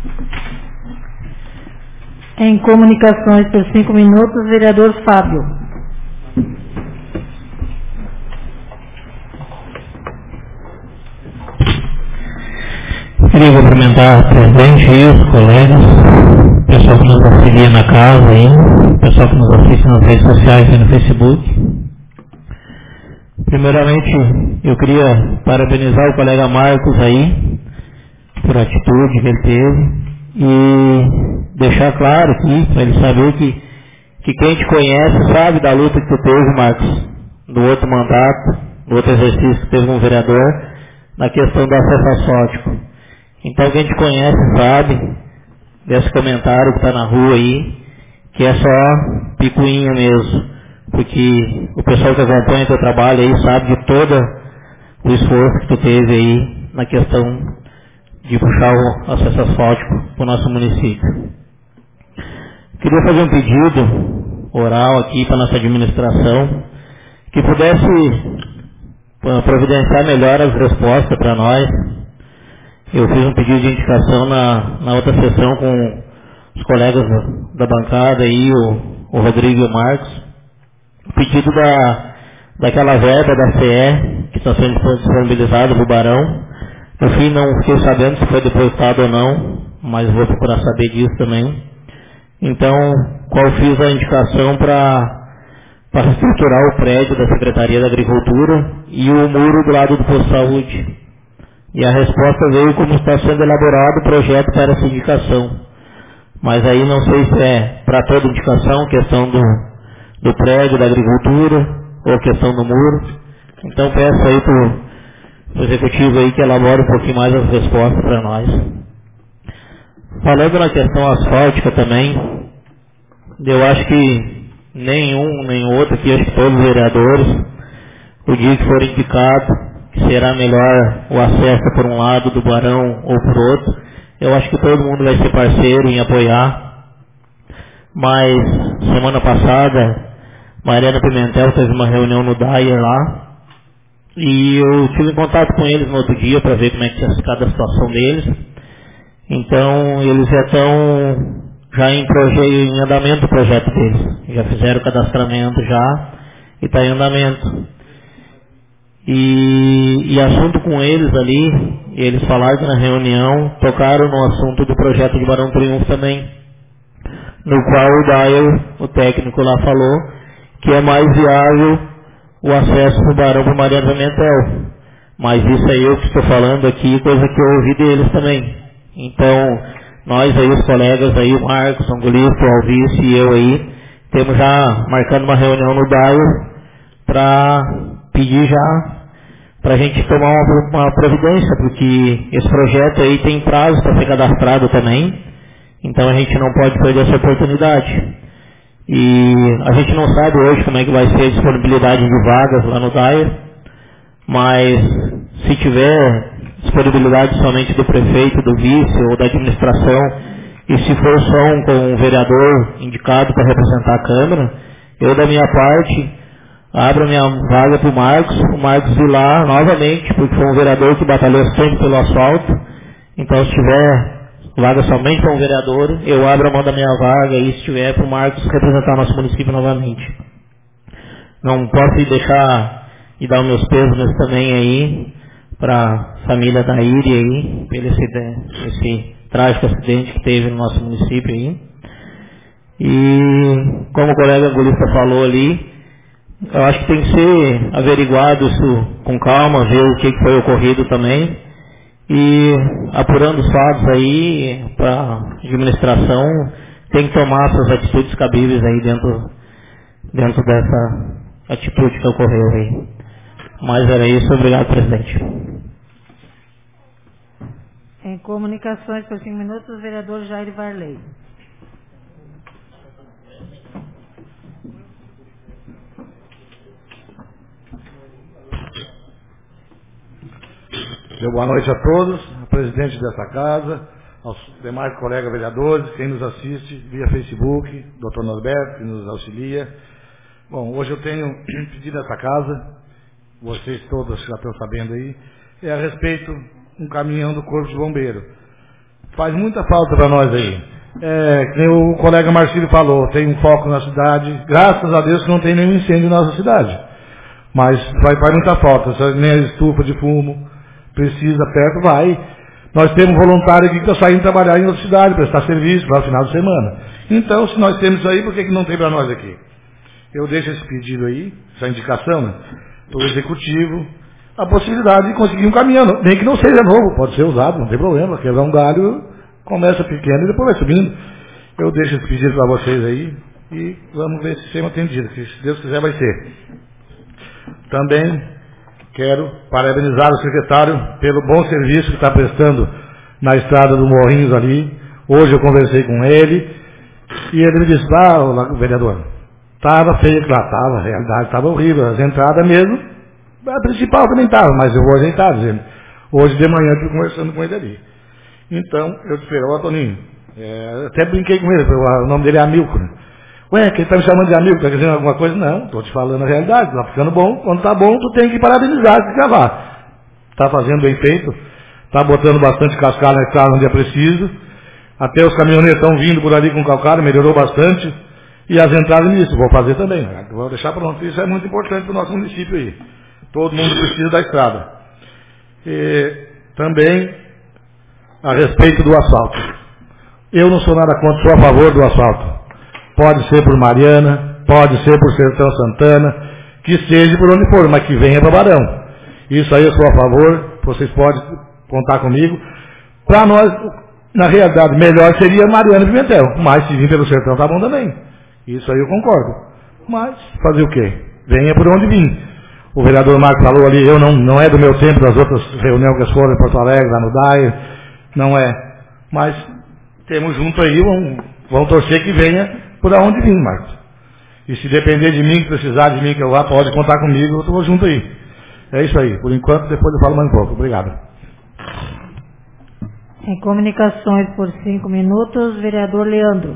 Em comunicações por cinco minutos, vereador Fábio. Queria cumprimentar o presidente e os colegas, o pessoal que nos auxilia na casa aí, o pessoal que nos assiste nas redes sociais e no Facebook. Primeiramente, eu queria parabenizar o colega Marcos aí, por a atitude que ele teve, e deixar claro aqui, para ele saber que, que quem te conhece sabe da luta que tu teve, Marcos, do outro mandato, do outro exercício que teve como vereador, na questão do acesso asfáltico. Então quem te conhece sabe desse comentário que está na rua aí, que é só picuinha mesmo, porque o pessoal que acompanha o teu trabalho aí sabe de todo o esforço que tu teve aí na questão de puxar o acesso asfáltico para o nosso município. Queria fazer um pedido oral aqui para a nossa administração, que pudesse providenciar melhor as respostas para nós. Eu fiz um pedido de indicação na, na outra sessão com os colegas da bancada aí, o, o Rodrigo e o Marcos. O pedido da, daquela verba da C E que está sendo disponibilizada para o Barão. No fim não fiquei sabendo se foi depositado ou não, mas vou procurar saber disso também. Então, qual fiz a indicação para para reestruturar o prédio da Secretaria da Agricultura e o muro do lado do posto de saúde. E a resposta veio como está sendo elaborado o projeto para essa indicação. Mas aí não sei se é para toda indicação, questão do, do prédio da agricultura ou questão do muro. Então peço aí para o executivo aí que elabore um pouquinho mais as respostas para nós. Falando na questão asfáltica também, eu acho que nenhum, nem outro aqui, acho que todos os vereadores, o dia que for indicado, que será melhor o acesso por um lado do Barão ou por outro, eu acho que todo mundo vai ser parceiro em apoiar. Mas semana passada Mariana Pimentel teve uma reunião no Dyer lá e eu tive em contato com eles no outro dia para ver como é que tinha ficado a situação deles. Então eles já estão já em, proje- em andamento o projeto deles, já fizeram o cadastramento já e está em andamento. E, e assunto com eles ali, eles falaram que na reunião tocaram no assunto do projeto de Barão Triunfo também, no qual o Dyer, o técnico lá, falou que é mais viável o acesso do Barão para Mariana Pimentel. Mas isso aí eu que estou falando aqui, coisa que eu ouvi deles também. Então, nós aí, os colegas aí, o Marcos, o Angolista, o Alvício e eu aí, temos já marcando uma reunião no Dyer para pedir já para a gente tomar uma, uma providência, porque esse projeto aí tem prazo para ser cadastrado também, então a gente não pode perder essa oportunidade. E a gente não sabe hoje como é que vai ser a disponibilidade de vagas lá no Dyer, mas se tiver disponibilidade somente do prefeito, do vice ou da administração, e se for só um, com um vereador indicado para representar a Câmara, eu da minha parte abro a minha vaga para o Marcos, o Marcos ir lá novamente, porque foi um vereador que batalhou sempre pelo asfalto. Então se tiver vaga somente para um vereador, eu abro a mão da minha vaga e se tiver para o Marcos representar nosso município novamente. Não posso deixar de dar os meus pesos também aí para a família da Iri aí, pelo esse, esse trágico acidente que teve no nosso município aí. E como o colega Angolista falou ali, eu acho que tem que ser averiguado isso com calma, ver o que foi ocorrido também. E apurando os fatos aí, para a administração tem que tomar suas atitudes cabíveis aí dentro, dentro dessa atitude que ocorreu aí. Mas era isso, obrigado, presidente. Em comunicações por cinco minutos, o vereador Jair Varley. Boa noite a todos, ao presidente dessa casa, aos demais colegas vereadores, quem nos assiste via Facebook, doutor Norberto, que nos auxilia. Bom, hoje eu tenho um pedido dessa casa, vocês todos já estão sabendo aí, é a respeito de um caminhão do Corpo de Bombeiro. Faz muita falta para nós aí. É, que o colega Marcílio falou, tem um foco na cidade, graças a Deus que não tem nenhum incêndio na nossa cidade. Mas faz, faz muita falta, nem a estufa de fumo, precisa perto, vai. Nós temos um voluntário aqui que está saindo trabalhar em outra cidade, prestar serviço para o final de semana. Então, se nós temos isso aí, por que, que não tem para nós aqui? Eu deixo esse pedido aí, essa indicação, né, para o executivo, a possibilidade de conseguir um caminhão, nem que não seja novo, pode ser usado, não tem problema, quebrar um galho, começa pequeno e depois vai subindo. Eu deixo esse pedido para vocês aí e vamos ver se serão atendidos, que se Deus quiser vai ser. Também quero parabenizar o secretário pelo bom serviço que está prestando na estrada do Morrinhos ali. Hoje eu conversei com ele e ele me disse, ah, vereador, estava feio lá, estava, a realidade estava horrível, as entradas mesmo, a principal também estava, mas eu vou ajeitar, dizendo. Hoje de manhã eu estive conversando com ele ali. Então, eu disse, ó, Toninho, é, até brinquei com ele, o nome dele é Amilco, né? Ué, que ele está me chamando de amigo, está dizendo alguma coisa? Não, estou te falando a realidade, está ficando bom, quando está bom, tu tem que parabenizar, tem que gravar. Está fazendo bem feito, está botando bastante cascalho na estrada onde é preciso, até os caminhoneiros estão vindo por ali com calcário, melhorou bastante, e as entradas nisso, vou fazer também, né? Vou deixar pronto, isso é muito importante para o nosso município aí. Todo mundo precisa da estrada. E também, a respeito do asfalto. Eu não sou nada contra, sou a favor do asfalto. Pode ser por Mariana, pode ser por Sertão Santana, que seja por onde for, mas que venha para Barão. Isso aí eu sou a favor, vocês podem contar comigo. Para nós, na realidade, melhor seria Mariana e Pimentel, mas se vir pelo Sertão tá bom também. Isso aí eu concordo. Mas, fazer o quê? Venha por onde vir. O vereador Marcos falou ali, eu não, não é do meu tempo das outras reuniões que foram em Porto Alegre, lá no D A I, não é. Mas, temos junto aí, vamos, vamos torcer que venha por onde vim, Marcos. E se depender de mim, precisar de mim que eu vá, pode contar comigo, eu estou junto aí. É isso aí. Por enquanto, depois eu falo mais um pouco. Obrigado. Em comunicações por cinco minutos, vereador Leandro.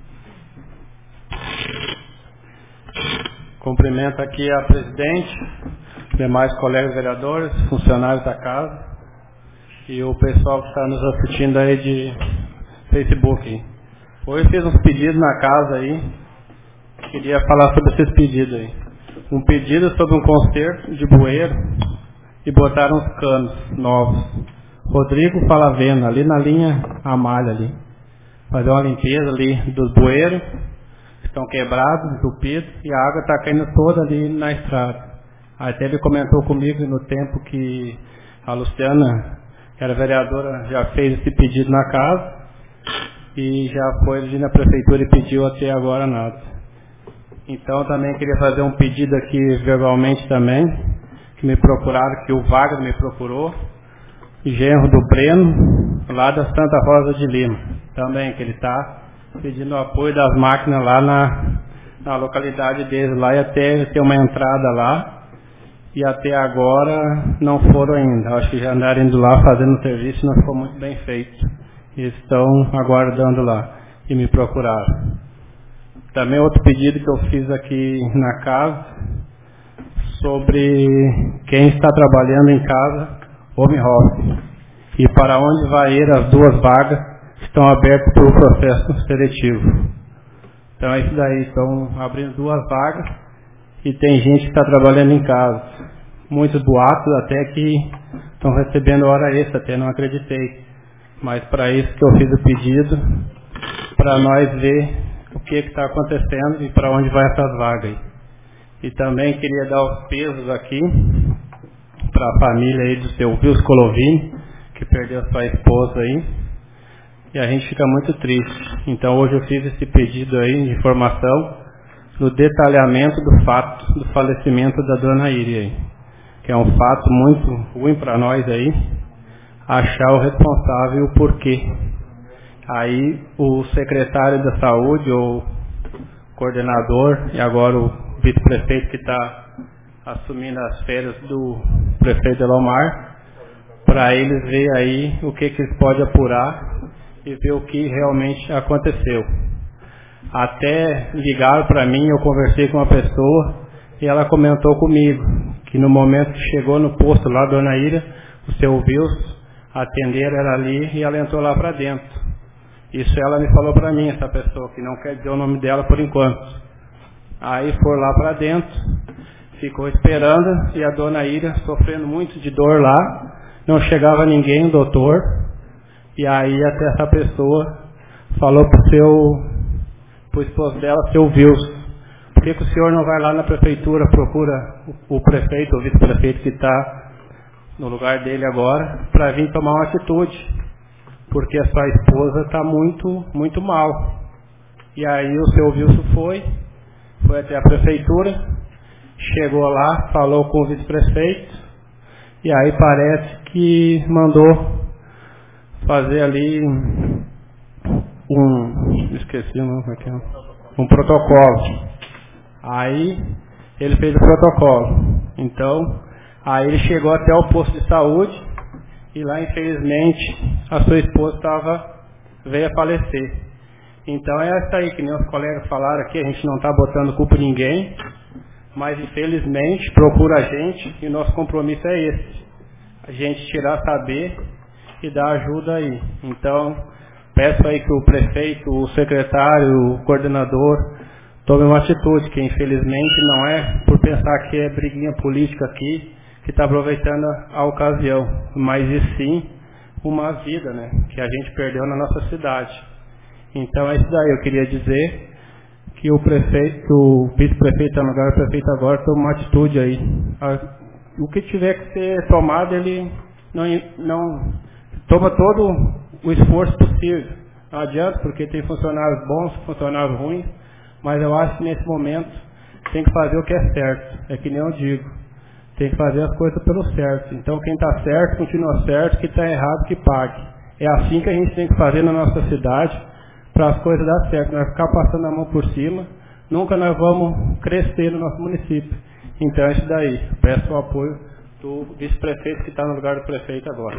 Cumprimento aqui a presidente, demais colegas vereadores, funcionários da casa e o pessoal que está nos assistindo aí de Facebook. Hoje fiz uns pedidos na casa aí, queria falar sobre esses pedidos aí. Um pedido sobre um conserto de bueiro e botar uns canos novos. Rodrigo Falavena, ali na linha Amália ali. Fazer uma limpeza ali dos bueiros, que estão quebrados, entupidos, e a água está caindo toda ali na estrada. Até ele comentou comigo no tempo que a Luciana, que era vereadora, já fez esse pedido na casa. E já foi ali na prefeitura e pediu até agora nada. Então eu também queria fazer um pedido aqui verbalmente também, que me procuraram, que o Wagner me procurou, genro do Breno, lá da Santa Rosa de Lima, também, que ele está pedindo o apoio das máquinas lá na, na localidade deles lá, e até ele ter uma entrada lá, e até agora não foram ainda. Acho que já andaram indo lá fazendo o serviço e não ficou muito bem feito. Estão aguardando lá e me procuraram. Também outro pedido que eu fiz aqui na casa, sobre quem está trabalhando em casa, home office, e para onde vai ir as duas vagas que estão abertas para o processo seletivo. Então é isso daí, estão abrindo duas vagas e tem gente que está trabalhando em casa. Muitos boatos até que estão recebendo hora extra, até não acreditei. Mas para isso que eu fiz o pedido, para nós ver o que está acontecendo e para onde vai essas vagas aí. E também queria dar os pesos aqui para a família aí do seu Wilson Colovini, que perdeu sua esposa aí. E a gente fica muito triste. Então hoje eu fiz esse pedido aí de informação no detalhamento do fato do falecimento da dona Iria aí, que é um fato muito ruim para nós aí. achar o responsável e o porquê. Aí o secretário da saúde, ou coordenador, e agora o vice-prefeito que está assumindo as férias do prefeito Elomar, para eles ver aí o que, que eles podem apurar e ver o que realmente aconteceu. Até ligaram para mim, eu conversei com uma pessoa e ela comentou comigo que no momento que chegou no posto lá, Dona Ira, o seu Wilson, a atendeira era ali e ela entrou lá para dentro. Isso ela me falou para mim, essa pessoa, que não quer dizer o nome dela por enquanto. Aí foi lá para dentro, ficou esperando, e a Dona Ira sofrendo muito de dor lá, não chegava ninguém, doutor, e aí até essa pessoa falou pro seu, pro esposo dela, seu Wilson, por que, que o senhor não vai lá na prefeitura, procura o, o prefeito, o vice-prefeito que está no lugar dele agora, para vir tomar uma atitude, porque a sua esposa está muito, muito mal. E aí o seu Wilson foi, foi até a prefeitura, chegou lá, falou com o vice-prefeito, e aí parece que mandou fazer ali um, esqueci o nome, como é que é? Um protocolo. Aí ele fez o protocolo. Então, aí ele chegou até o posto de saúde e lá, infelizmente, a sua esposa tava, veio a falecer. Então é essa aí que nem os colegas falaram aqui, a gente não está botando culpa em ninguém, mas infelizmente procura a gente e nosso compromisso é esse. A gente tirar saber e dar ajuda aí. Então, peço aí que o prefeito, o secretário, o coordenador tome uma atitude, que infelizmente não é por pensar que é briguinha política aqui, que está aproveitando a ocasião, mas e sim uma vida, né, que a gente perdeu na nossa cidade. Então é isso daí, eu queria dizer que o prefeito, o vice-prefeito, no lugar do prefeito agora, tome uma atitude aí. O que tiver que ser tomado, ele não, não toma todo o esforço possível. Não adianta, porque tem funcionários bons, funcionários ruins, mas eu acho que nesse momento tem que fazer o que é certo. É que nem eu digo, tem que fazer as coisas pelo certo. Então quem está certo, continua certo, quem está errado, que pague. É assim que a gente tem que fazer na nossa cidade, para as coisas dar certo. Nós ficar passando a mão por cima, nunca nós vamos crescer no nosso município. Então é isso daí. Peço o apoio do vice-prefeito que está no lugar do prefeito agora.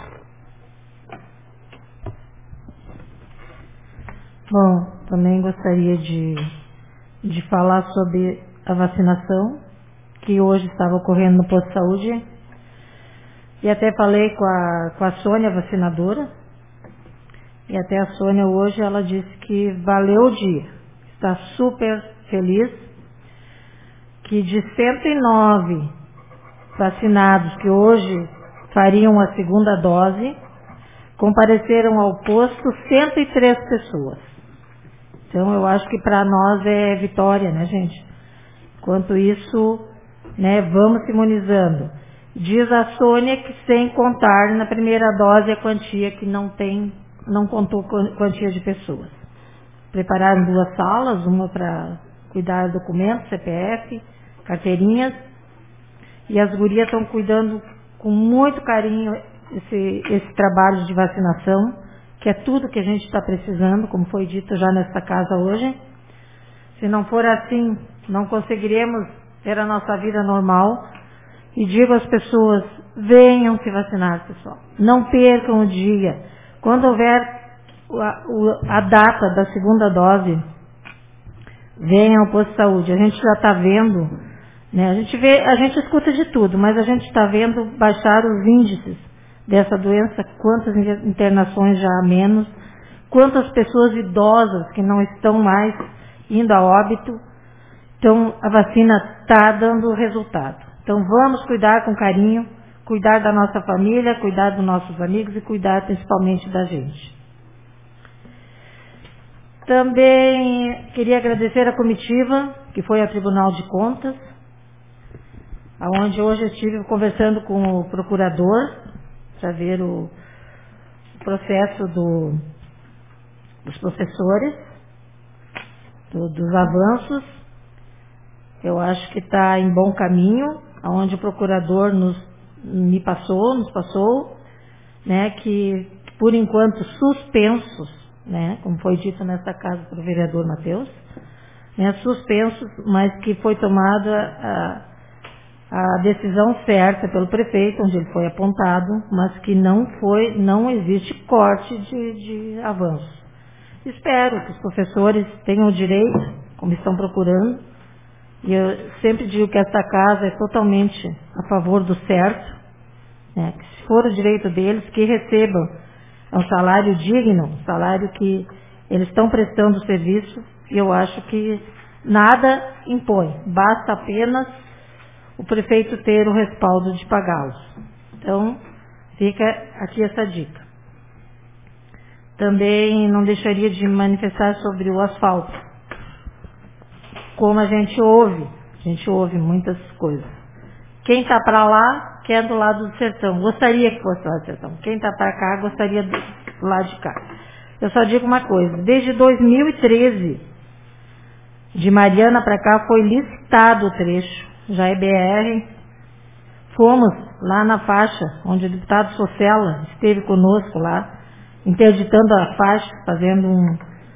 Bom, também gostaria de, de falar sobre a vacinação, que hoje estava ocorrendo no posto de saúde. E até falei com a, com a Sônia, vacinadora, e até a Sônia hoje, ela disse que valeu o dia. Está super feliz, que de cento e nove vacinados que hoje fariam a segunda dose, compareceram ao posto cento e três pessoas. Então eu acho que para nós é vitória, né, gente? Enquanto isso, né, vamos se imunizando. Diz a Sônia que sem contar na primeira dose a quantia que não tem, não contou quantia de pessoas. Prepararam duas salas, uma para cuidar de documentos, C P F, carteirinhas, e as gurias estão cuidando com muito carinho esse, esse trabalho de vacinação, que é tudo que a gente está precisando, como foi dito já nesta casa hoje. Se não for assim, não conseguiremos ter a nossa vida normal. E digo às pessoas, venham se vacinar, pessoal. Não percam o dia. Quando houver a, a data da segunda dose, venham ao posto de saúde. A gente já está vendo, né? A gente vê, a gente escuta de tudo, mas a gente está vendo baixar os índices dessa doença, quantas internações já há menos, quantas pessoas idosas que não estão mais indo a óbito. Então, a vacina está dando resultado. Então, vamos cuidar com carinho, cuidar da nossa família, cuidar dos nossos amigos e cuidar principalmente da gente. Também queria agradecer a comitiva, que foi ao Tribunal de Contas, onde hoje eu estive conversando com o procurador, para ver o processo do, dos professores, do, dos avanços. Eu acho que está em bom caminho, onde o procurador nos, me passou, nos passou, né, que por enquanto suspensos, né, como foi dito nesta casa pelo vereador Matheus, né, suspensos, mas que foi tomada a, a decisão certa pelo prefeito, onde ele foi apontado, mas que não foi, não existe corte de, de avanço. Espero que os professores tenham o direito, como estão procurando, e eu sempre digo que esta casa é totalmente a favor do certo, né, que se for o direito deles, que recebam um salário digno, um salário que eles estão prestando serviço, e eu acho que nada impõe, basta apenas o prefeito ter o respaldo de pagá-los. Então, fica aqui essa dica. Também não deixaria de manifestar sobre o asfalto. Como a gente ouve, a gente ouve muitas coisas. Quem está para lá, quer do lado do sertão. Gostaria que fosse do lado do sertão. Quem está para cá, gostaria do lado de cá. Eu só digo uma coisa. Desde dois mil e treze, de Mariana para cá, foi licitado o trecho. Já é B R. Fomos lá na faixa, onde o deputado Socella esteve conosco lá, interditando a faixa, fazendo um,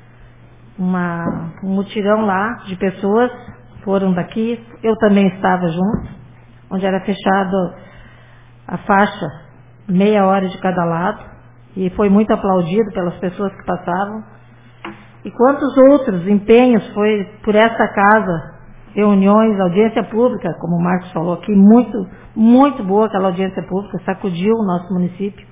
uma, um mutirão lá de pessoas. Foram daqui. Eu também estava junto, onde era fechado a faixa, meia hora de cada lado, e foi muito aplaudido pelas pessoas que passavam. E quantos outros empenhos foi por essa casa, reuniões, audiência pública, como o Marcos falou aqui, muito, muito boa aquela audiência pública, sacudiu o nosso município,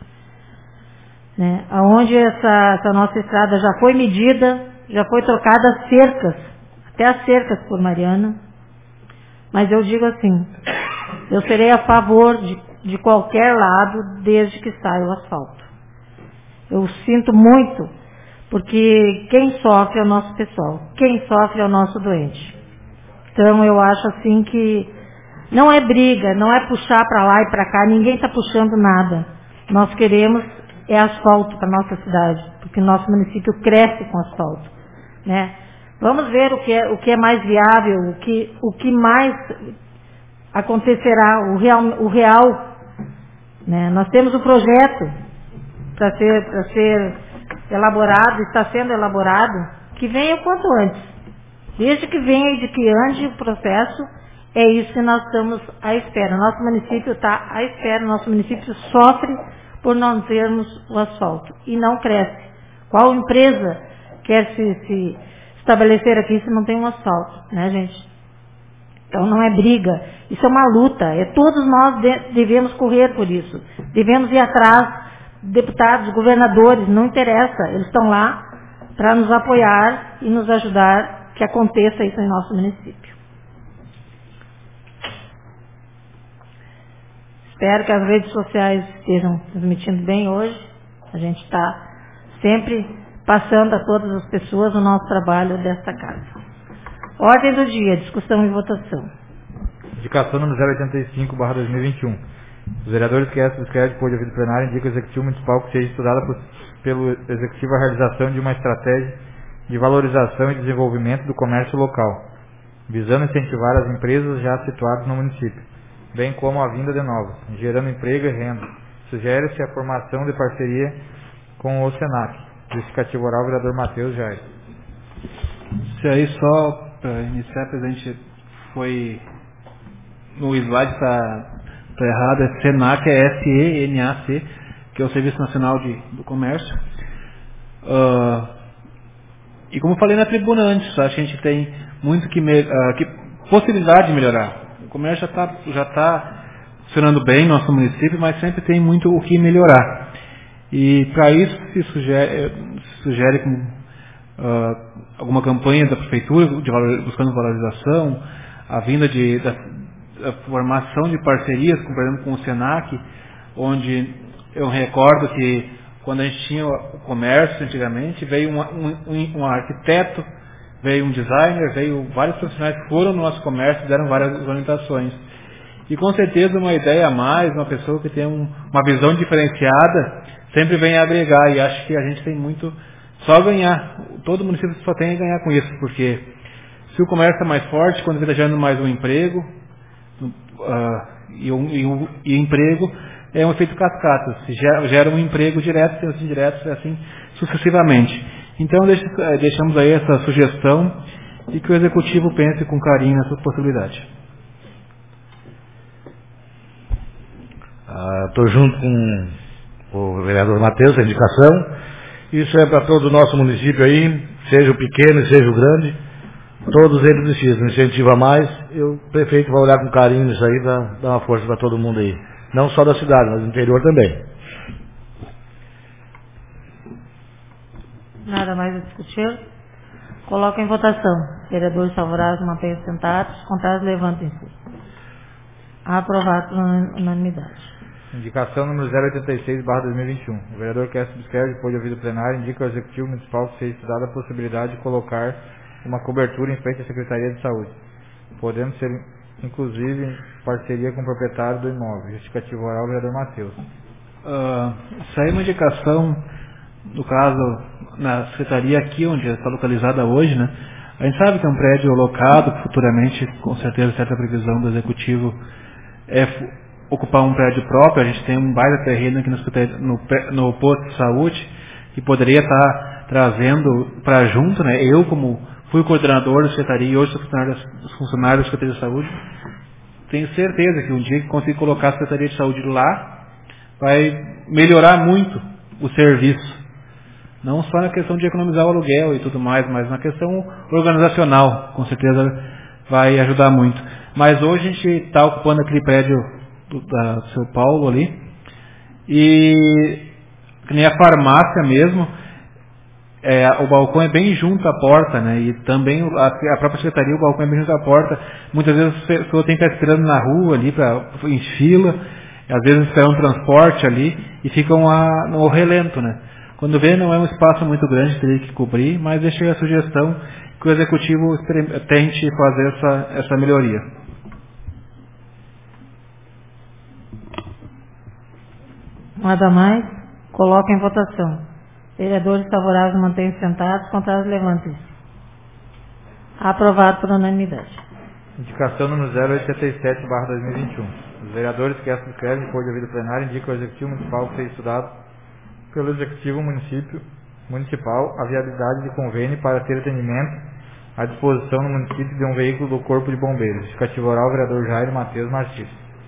né? Onde essa, essa nossa estrada já foi medida, já foi trocada as cercas, até as cercas por Mariana. Mas eu digo assim, eu serei a favor de, de qualquer lado, desde que saia o asfalto. Eu sinto muito, porque quem sofre é o nosso pessoal, quem sofre é o nosso doente. Então eu acho assim que não é briga, não é puxar para lá e para cá, ninguém está puxando nada. Nós queremos é asfalto para a nossa cidade, porque o nosso município cresce com asfalto, né? Vamos ver o que é, o que é mais viável, o que, o que mais acontecerá, o real, o real, né? Nós temos um projeto para ser, para ser elaborado, está sendo elaborado, que venha o quanto antes. Desde que venha e de que ande o processo, é isso que nós estamos à espera. Nosso município está à espera, nosso município sofre por não termos o asfalto e não cresce. Qual empresa quer se, se estabelecer aqui se não tem um asfalto, né, gente? Então não é briga, isso é uma luta, é todos nós de, devemos correr por isso, devemos ir atrás, deputados, governadores, não interessa, eles estão lá para nos apoiar e nos ajudar que aconteça isso em nosso município. Espero que as redes sociais estejam transmitindo bem hoje. A gente está sempre passando a todas as pessoas o nosso trabalho desta casa. Ordem do dia, discussão e votação. Indicação número zero oitenta e cinco barra dois mil e vinte e um. Os vereadores que esta discussão depois de ouvir plenário indicam ao Executivo Municipal que seja estudada por, pelo Executivo a realização de uma estratégia de valorização e desenvolvimento do comércio local, visando incentivar as empresas já situadas no município, bem como a vinda de novas, gerando emprego e renda. Sugere-se a formação de parceria com o Senac. Justificativa oral, vereador Matheus Jair. Se aí só para iniciar, presidente, foi no slide está tá errado, é Senac, é S E N A C, que é o Serviço Nacional de, do Comércio. Uh, e como eu falei na tribuna antes, acho que a gente tem muito que, me, uh, que possibilidade de melhorar. O comércio já está já tá funcionando bem no nosso município, mas sempre tem muito o que melhorar. E para isso se sugere, se sugere com, uh, alguma campanha da prefeitura de valor, buscando valorização, a vinda de, da, da formação de parcerias, por exemplo, com o Senac, onde eu recordo que quando a gente tinha o comércio antigamente, veio um, um, um arquiteto, veio um designer, veio vários profissionais que foram no nosso comércio e deram várias orientações. E com certeza uma ideia a mais, uma pessoa que tem um, uma visão diferenciada, sempre vem a agregar, e acho que a gente tem muito só a ganhar. Todo município só tem a ganhar com isso, porque se o comércio é mais forte, quando está gerando mais um emprego, uh, e, um, e, um, e emprego, é um efeito cascata, se gera, gera um emprego direto, seus indiretos, assim sucessivamente. Então deixamos aí essa sugestão e que o Executivo pense com carinho nessa possibilidade. Estou ah, junto com o vereador Matheus, a indicação. Isso é para todo o nosso município aí, seja o pequeno, seja o grande. Todos eles precisam, incentiva mais. E o prefeito vai olhar com carinho nisso aí, para dar uma força para todo mundo aí. Não só da cidade, mas do interior também. Nada mais a discutir. Coloco em votação. Vereadores favoráveis mantenham sentados, contrários levantem-se. Aprovado por unanimidade. Indicação número zero oitenta e seis barra dois mil e vinte e um. O vereador Castro Bisquer, depois de ouvido plenário, indica ao Executivo Municipal que seja estudada a possibilidade de colocar uma cobertura em frente à Secretaria de Saúde, podendo ser, inclusive, em parceria com o proprietário do imóvel. Justificativo oral, vereador Matheus. Uh, isso aí é uma indicação, no caso, na Secretaria aqui, onde está localizada hoje, né? A gente sabe que é um prédio locado, que futuramente, com certeza, certa previsão do Executivo é ocupar um prédio próprio. A gente tem um baita terreno aqui no, no, no posto de saúde, que poderia estar trazendo para junto, né? Eu, como fui coordenador da Secretaria e hoje sou funcionário, funcionário da Secretaria de Saúde, tenho certeza que um dia que conseguir colocar a Secretaria de Saúde lá, vai melhorar muito o serviço. Não só na questão de economizar o aluguel e tudo mais, mas na questão organizacional, com certeza vai ajudar muito. Mas hoje a gente está ocupando aquele prédio do, da Seu Paulo ali, e que nem a farmácia mesmo, é, o balcão é bem junto à porta, né? E também a, a própria secretaria, o balcão é bem junto à porta. Muitas vezes a pessoa tem que estar esperando na rua ali, pra, em fila, às vezes esperam um transporte ali e ficam a, no relento, né? Quando vê, não é um espaço muito grande, teria que cobrir, mas deixei a sugestão que o Executivo tente fazer essa, essa melhoria. Nada mais. Coloca em votação. Vereadores favoráveis mantenham sentados, contrários levantem-se. Aprovado por unanimidade. Indicação número zero oitenta e sete barra dois mil e vinte e um. Os vereadores que essa escrevem, depois de ouvido plenário, indicam ao Executivo Municipal que seja estudado pelo Executivo município, Municipal a viabilidade de convênio para ter atendimento à disposição no município de um veículo do Corpo de Bombeiros. Justificativo oral, vereador Jair Matheus Martins.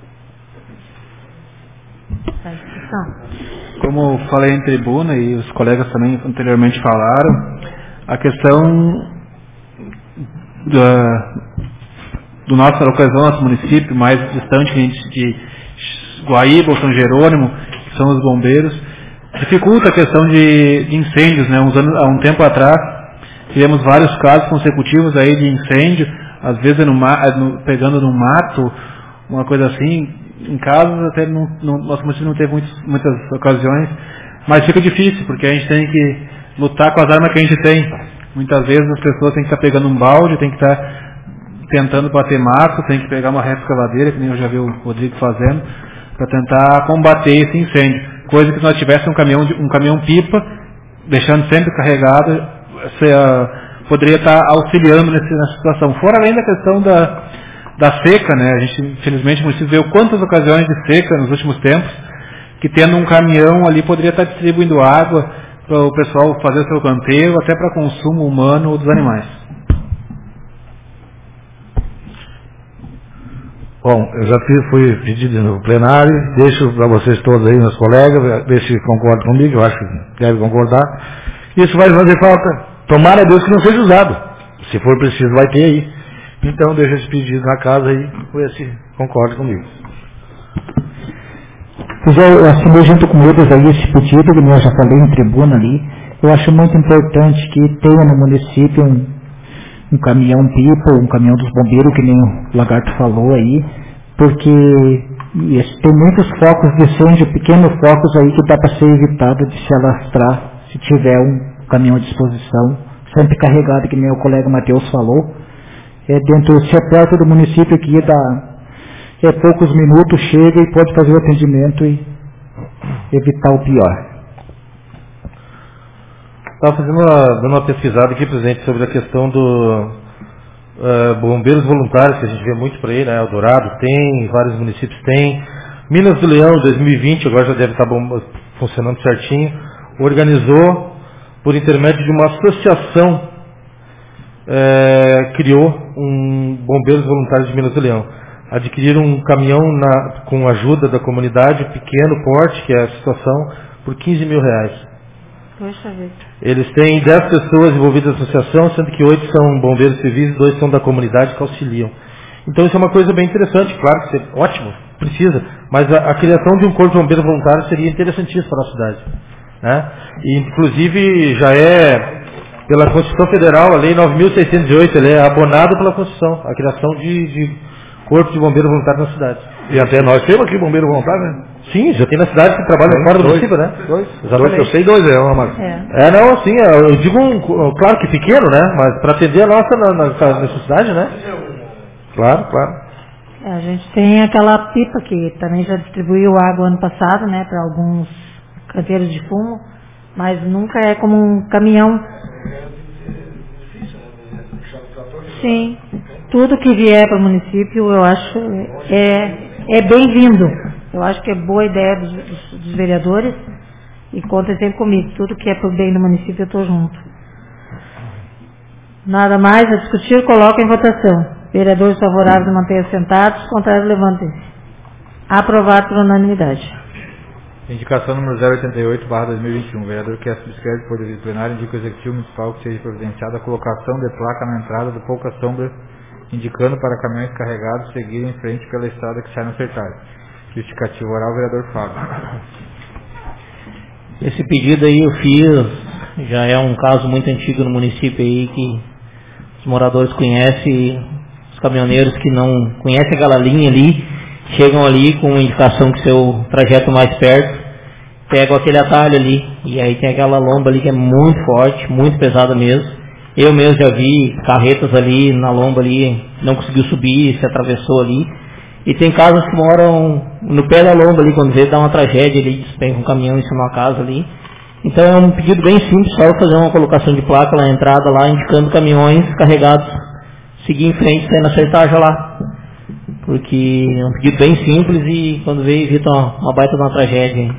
Como falei em tribuna e os colegas também anteriormente falaram, a questão da, do nossa localização, nosso município mais distante de Guaíba ou São Jerônimo, que são os bombeiros, dificulta a questão de, de incêndios, né? Uns anos, há um tempo atrás tivemos vários casos consecutivos aí de incêndio, às vezes no, no, pegando no mato, uma coisa assim. Em casos até não, não, nosso município não teve muitos, muitas ocasiões, mas fica difícil, porque a gente tem que lutar com as armas que a gente tem. Muitas vezes as pessoas têm que estar pegando um balde, tem que estar tentando bater mato, tem que pegar uma retroescavadeira, que nem eu já vi o Rodrigo fazendo, para tentar combater esse incêndio. Coisa que se nós tivéssemos um caminhão, um caminhão pipa, deixando sempre carregado, você, uh, poderia estar auxiliando nesse, nessa situação. Fora além da questão da da seca, né? A gente, infelizmente, o município viu quantas ocasiões de seca nos últimos tempos, que tendo um caminhão ali poderia estar distribuindo água para o pessoal fazer o seu canteiro, até para consumo humano ou dos animais. Bom, eu já fui pedido no plenário, deixo para vocês todos aí, meus colegas, ver se concordam comigo, eu acho que deve concordar. Isso vai fazer falta. Tomara a Deus que não seja usado. Se for preciso, vai ter aí. Então, deixa esse pedido na casa aí, ver se concorda comigo. Pois é, eu assinei junto com eles aí esse pedido, que eu já falei em tribuna ali. Eu acho muito importante que tenha no município um, um caminhão-pipa, um caminhão dos bombeiros, que nem o Lagarto falou aí, porque tem muitos focos de incêndio, pequenos focos aí que dá para ser evitado de se alastrar se tiver um caminhão à disposição, sempre carregado, que nem o colega Matheus falou. É dentro, se é perto do município aqui, dá é poucos minutos, chega e pode fazer o atendimento e evitar o pior. Estava fazendo uma, dando uma pesquisada aqui, presidente, sobre a questão do uh, bombeiros voluntários, que a gente vê muito por aí, né? Eldorado tem, vários municípios têm, Minas do Leão, dois mil e vinte, agora já deve estar bom, funcionando certinho, organizou, por intermédio de uma associação, é, criou um Bombeiros Voluntários de Minas do Leão. Adquiriram um caminhão na, com ajuda da comunidade, pequeno porte, que é a situação, por quinze mil reais. Poxa vida. Eles têm dez pessoas envolvidas na associação, sendo que oito são bombeiros civis e dois são da comunidade que auxiliam. Então isso é uma coisa bem interessante, claro que é ótimo, precisa, mas a, a criação de um corpo de bombeiro voluntário seria interessantíssimo para a cidade. Né? E, inclusive, já é, pela Constituição Federal, a Lei nove mil seiscentos e oito, ele é abonado pela Constituição, a criação de, de corpo de bombeiro voluntário na cidade. E até nós temos aqui bombeiro voluntário, né? Sim, já tem na cidade que trabalha tem, fora do dois, município, né? Dois. Exatamente. Eu sei dois, é uma marca. É. É, não, sim, eu digo, um, claro que pequeno, né? Mas para atender a nossa na, na necessidade, né? Claro, claro. É, a gente tem aquela pipa que também já distribuiu água ano passado, né, para alguns canteiros de fumo, mas nunca é como um caminhão. Sim, tudo que vier para o município, eu acho, é, é bem-vindo. Eu acho que é boa ideia dos, dos, dos vereadores e contem sempre comigo. Tudo que é para o bem do município, eu estou junto. Nada mais a discutir, coloca em votação. Vereadores favoráveis, mantenham sentados, contrários, levantem-se. Aprovado por unanimidade. Indicação número zero oitenta e oito barra dois mil e vinte e um. O vereador que subscreve por devido plenário indica o executivo municipal que seja providenciada a colocação de placa na entrada do Pouca Sombra, indicando para caminhões carregados seguirem em frente pela estrada que sai no Sertaz. Justificativo oral, vereador Fábio. Esse pedido aí eu fiz, já é um caso muito antigo no município aí, que os moradores conhecem, os caminhoneiros que não conhecem aquela linha ali, chegam ali com uma indicação que seu trajeto mais perto, pegam aquele atalho ali, e aí tem aquela lomba ali que é muito forte, muito pesada mesmo. Eu mesmo já vi carretas ali na lomba ali, não conseguiu subir, se atravessou ali. E tem casas que moram no pé da lomba ali, quando vê dá uma tragédia ali, despenca um caminhão em cima da casa ali. Então é um pedido bem simples, só fazer uma colocação de placa na entrada lá, indicando caminhões carregados, seguir em frente, sair na Sertagem lá. Porque é um pedido bem simples e quando vê evita uma, uma baita de uma tragédia. Hein?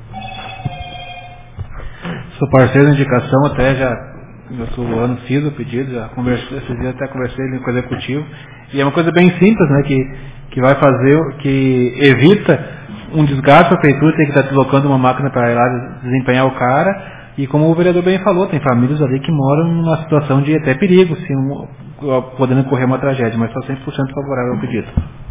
Sou parceiro da indicação, até já no outro ano fiz o pedido, já conversei, esses dias até conversei com o executivo, e é uma coisa bem simples, né, que, que vai fazer, que evita um desgaste para a prefeitura, tem que estar deslocando uma máquina para ir lá desempenhar o cara, e como o vereador bem falou, tem famílias ali que moram numa situação de até perigo, se um, podendo ocorrer uma tragédia, mas só cem por cento favorável ao pedido.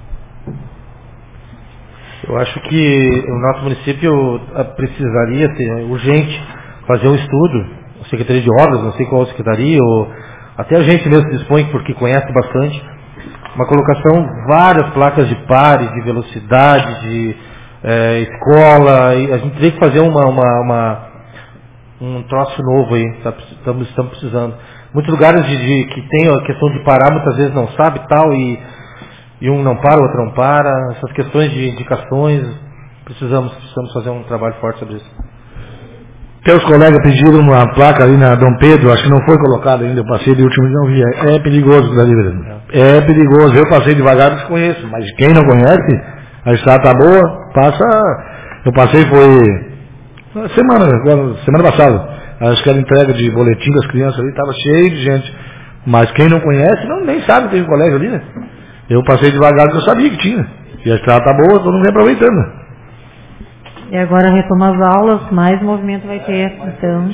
Eu acho que o nosso município precisaria ter, urgente, fazer um estudo, a Secretaria de Obras, não sei qual secretaria, ou até a gente mesmo dispõe, porque conhece bastante, uma colocação, várias placas de pare, de velocidade, de é, escola, e a gente teria que fazer uma, uma, uma, um troço novo aí, tá, estamos, estamos precisando. Muitos lugares de, de, que tem a questão de parar, muitas vezes não sabe tal, e, e um não para, o outro não para, essas questões de indicações, precisamos, precisamos fazer um trabalho forte sobre isso. Até os colegas pediram uma placa ali na Dom Pedro, acho que não foi colocada ainda, eu passei de último e não vi. É perigoso aquilo ali, mesmo. É perigoso, eu passei devagar, desconheço, mas quem não conhece, a estrada tá boa, passa. Eu passei foi semana, semana passada, acho que era entrega de boletim das crianças ali, estava cheio de gente. Mas quem não conhece, não, nem sabe que tem um colégio ali, né? Eu passei devagar porque eu sabia que tinha. E a estrada tá boa, todo mundo aproveitando. E agora retoma as aulas, mais movimento vai ter. Então,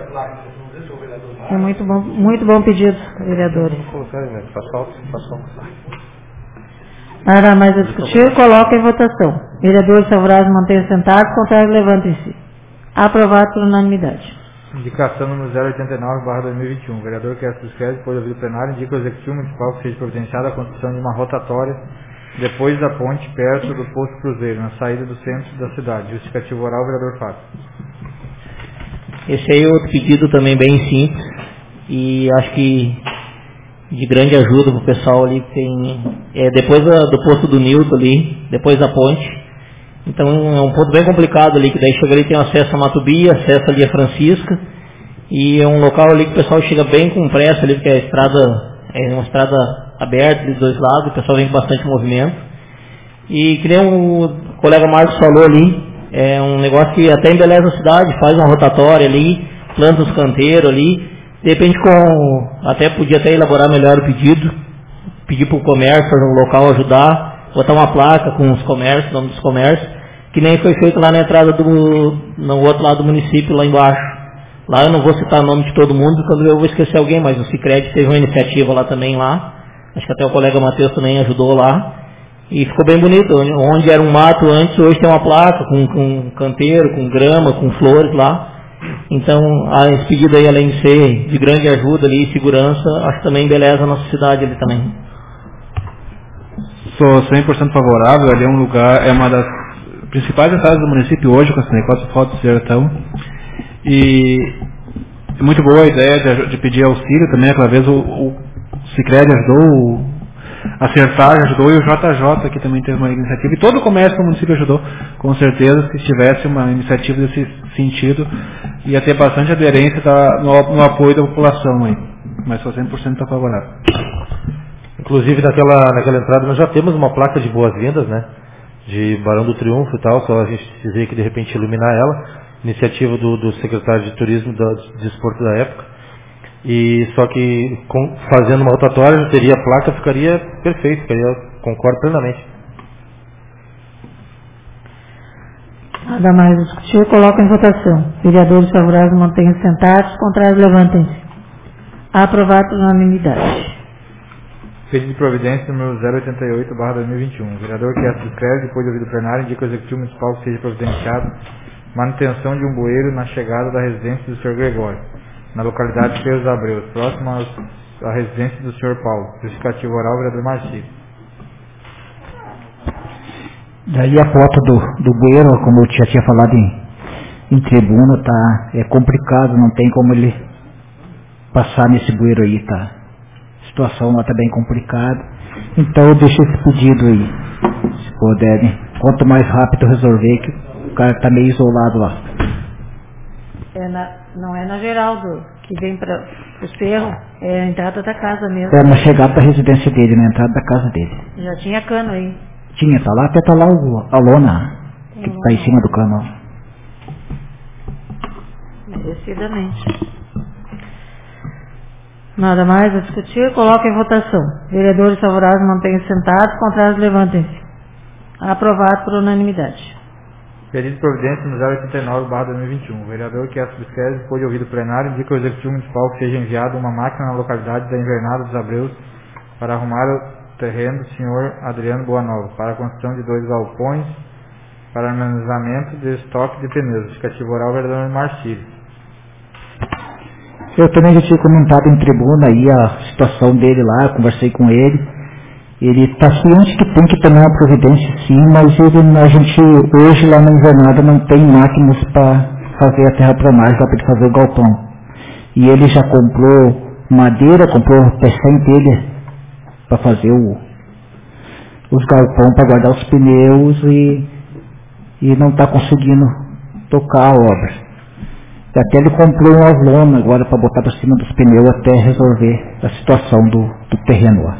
é muito bom, muito bom pedido, vereadores. Nada mais a discutir, coloca em votação. Vereadores favoráveis mantenham sentados, contrários levantem-se. Aprovado por unanimidade. Indicação número zero oitenta e nove barra dois mil e vinte e um. O vereador que subscreve, depois do ouvido plenário, indica ao executivo municipal que seja providenciada a construção de uma rotatória depois da ponte, perto do Posto Cruzeiro, na saída do centro da cidade. Justificativo oral, vereador Fábio. Esse aí é outro pedido também bem simples e acho que de grande ajuda para o pessoal ali que tem, é, depois da, do posto do Nilton ali, depois da ponte. Então é um ponto bem complicado ali, que daí chega ali, tem acesso a Matubia, acesso ali a Francisca, e é um local ali que o pessoal chega bem com pressa ali, porque a estrada é uma estrada aberta dos dois lados, o pessoal vem com bastante movimento. E que nem um, colega Marcos falou ali, é um negócio que até embeleza a cidade, faz uma rotatória ali, planta os canteiros ali, de repente com, até podia até elaborar melhor o pedido, pedir para o comércio, para o local ajudar, botar uma placa com os comércios, nome dos comércios, que nem foi feito lá na entrada do, no outro lado do município, lá embaixo. Lá eu não vou citar o nome de todo mundo, quando eu vou esquecer alguém, mas o Sicredi teve uma iniciativa lá também, lá. Acho que até o colega Matheus também ajudou lá. E ficou bem bonito. Onde era um mato antes, hoje tem uma placa com, com canteiro, com grama, com flores lá. Então, esse pedido aí, além de ser de grande ajuda ali, segurança, acho que também embeleza a nossa cidade ali também. Sou cem por cento favorável, ali é um lugar, é uma das principais entradas do município hoje, com esse negócio de foto de sertão. E é muito boa a ideia de, de pedir auxílio também, aquela vez o, o Sicredi ajudou, o Acertar ajudou e o J J aqui também teve uma iniciativa. E todo o comércio do município ajudou, com certeza, se tivesse uma iniciativa desse sentido, ia ter bastante aderência da, no, no apoio da população aí. Mas sou cem por cento favorável. Inclusive naquela, naquela entrada nós já temos uma placa de boas-vindas, né? De Barão do Triunfo e tal, só a gente dizer que de repente iluminar ela. Iniciativa do, do secretário de Turismo e do Desporto da época. E só que com, fazendo uma rotatória, teria a placa, ficaria perfeito, ficaria, concordo plenamente. Nada mais discutir, coloca em votação. Vereadores favoráveis mantenham-se sentados, contrários levantem-se. Aprovado por unanimidade. Pedido de providência número zero oitenta e oito barra dois mil e vinte e um. O vereador que essa escreve, depois de ouvido o plenário, indica ao Executivo Municipal que seja providenciado manutenção de um bueiro na chegada da residência do senhor Gregório, na localidade de Ferros dos Abreus, próximo à residência do senhor Paulo. Justificativo oral, vereador Marcílio. Daí a foto do, do bueiro, como eu já tinha falado em, em tribuna, tá, é complicado, não tem como ele passar nesse bueiro aí, tá? A situação lá tá bem complicada. Então eu deixo esse pedido aí, se puderem. Quanto mais rápido resolver, que o cara tá meio isolado lá. É na, não é na Geraldo, que vem para o Cerro, é a entrada da casa mesmo. É na chegada da residência dele, na entrada da casa dele. Já tinha cano aí. Tinha, tá lá, até tá lá o, a lona, que tá em cima do cano. Merecidamente. Nada mais a discutir, coloca em votação. Vereadores favoráveis mantenham-se sentados, contrários levantem-se. Aprovado por unanimidade. Pedido de providência no zero oitenta e nove barra dois mil e vinte e um. O vereador que essa subscreve, depois de ouvido o plenário, indica ao Executivo Municipal que seja enviada uma máquina na localidade da Invernada dos Abreus para arrumar o terreno do senhor Adriano Boanova, para a construção de dois galpões para armazenamento de estoque de pneus. Justificativo oral, vereador Marcílio. Eu também já tinha comentado em tribuna aí a situação dele lá, conversei com ele. Ele está ciente que tem que tomar uma providência sim, mas ele, a gente hoje lá na Invernada não tem máquinas para fazer a terraplanagem, para ele fazer o galpão. E ele já comprou madeira, comprou o pé sem telha para fazer o, os galpão para guardar os pneus e, e não está conseguindo tocar a obra. E até ele comprou uma lona agora para botar para cima dos pneus até resolver a situação do, do terreno lá.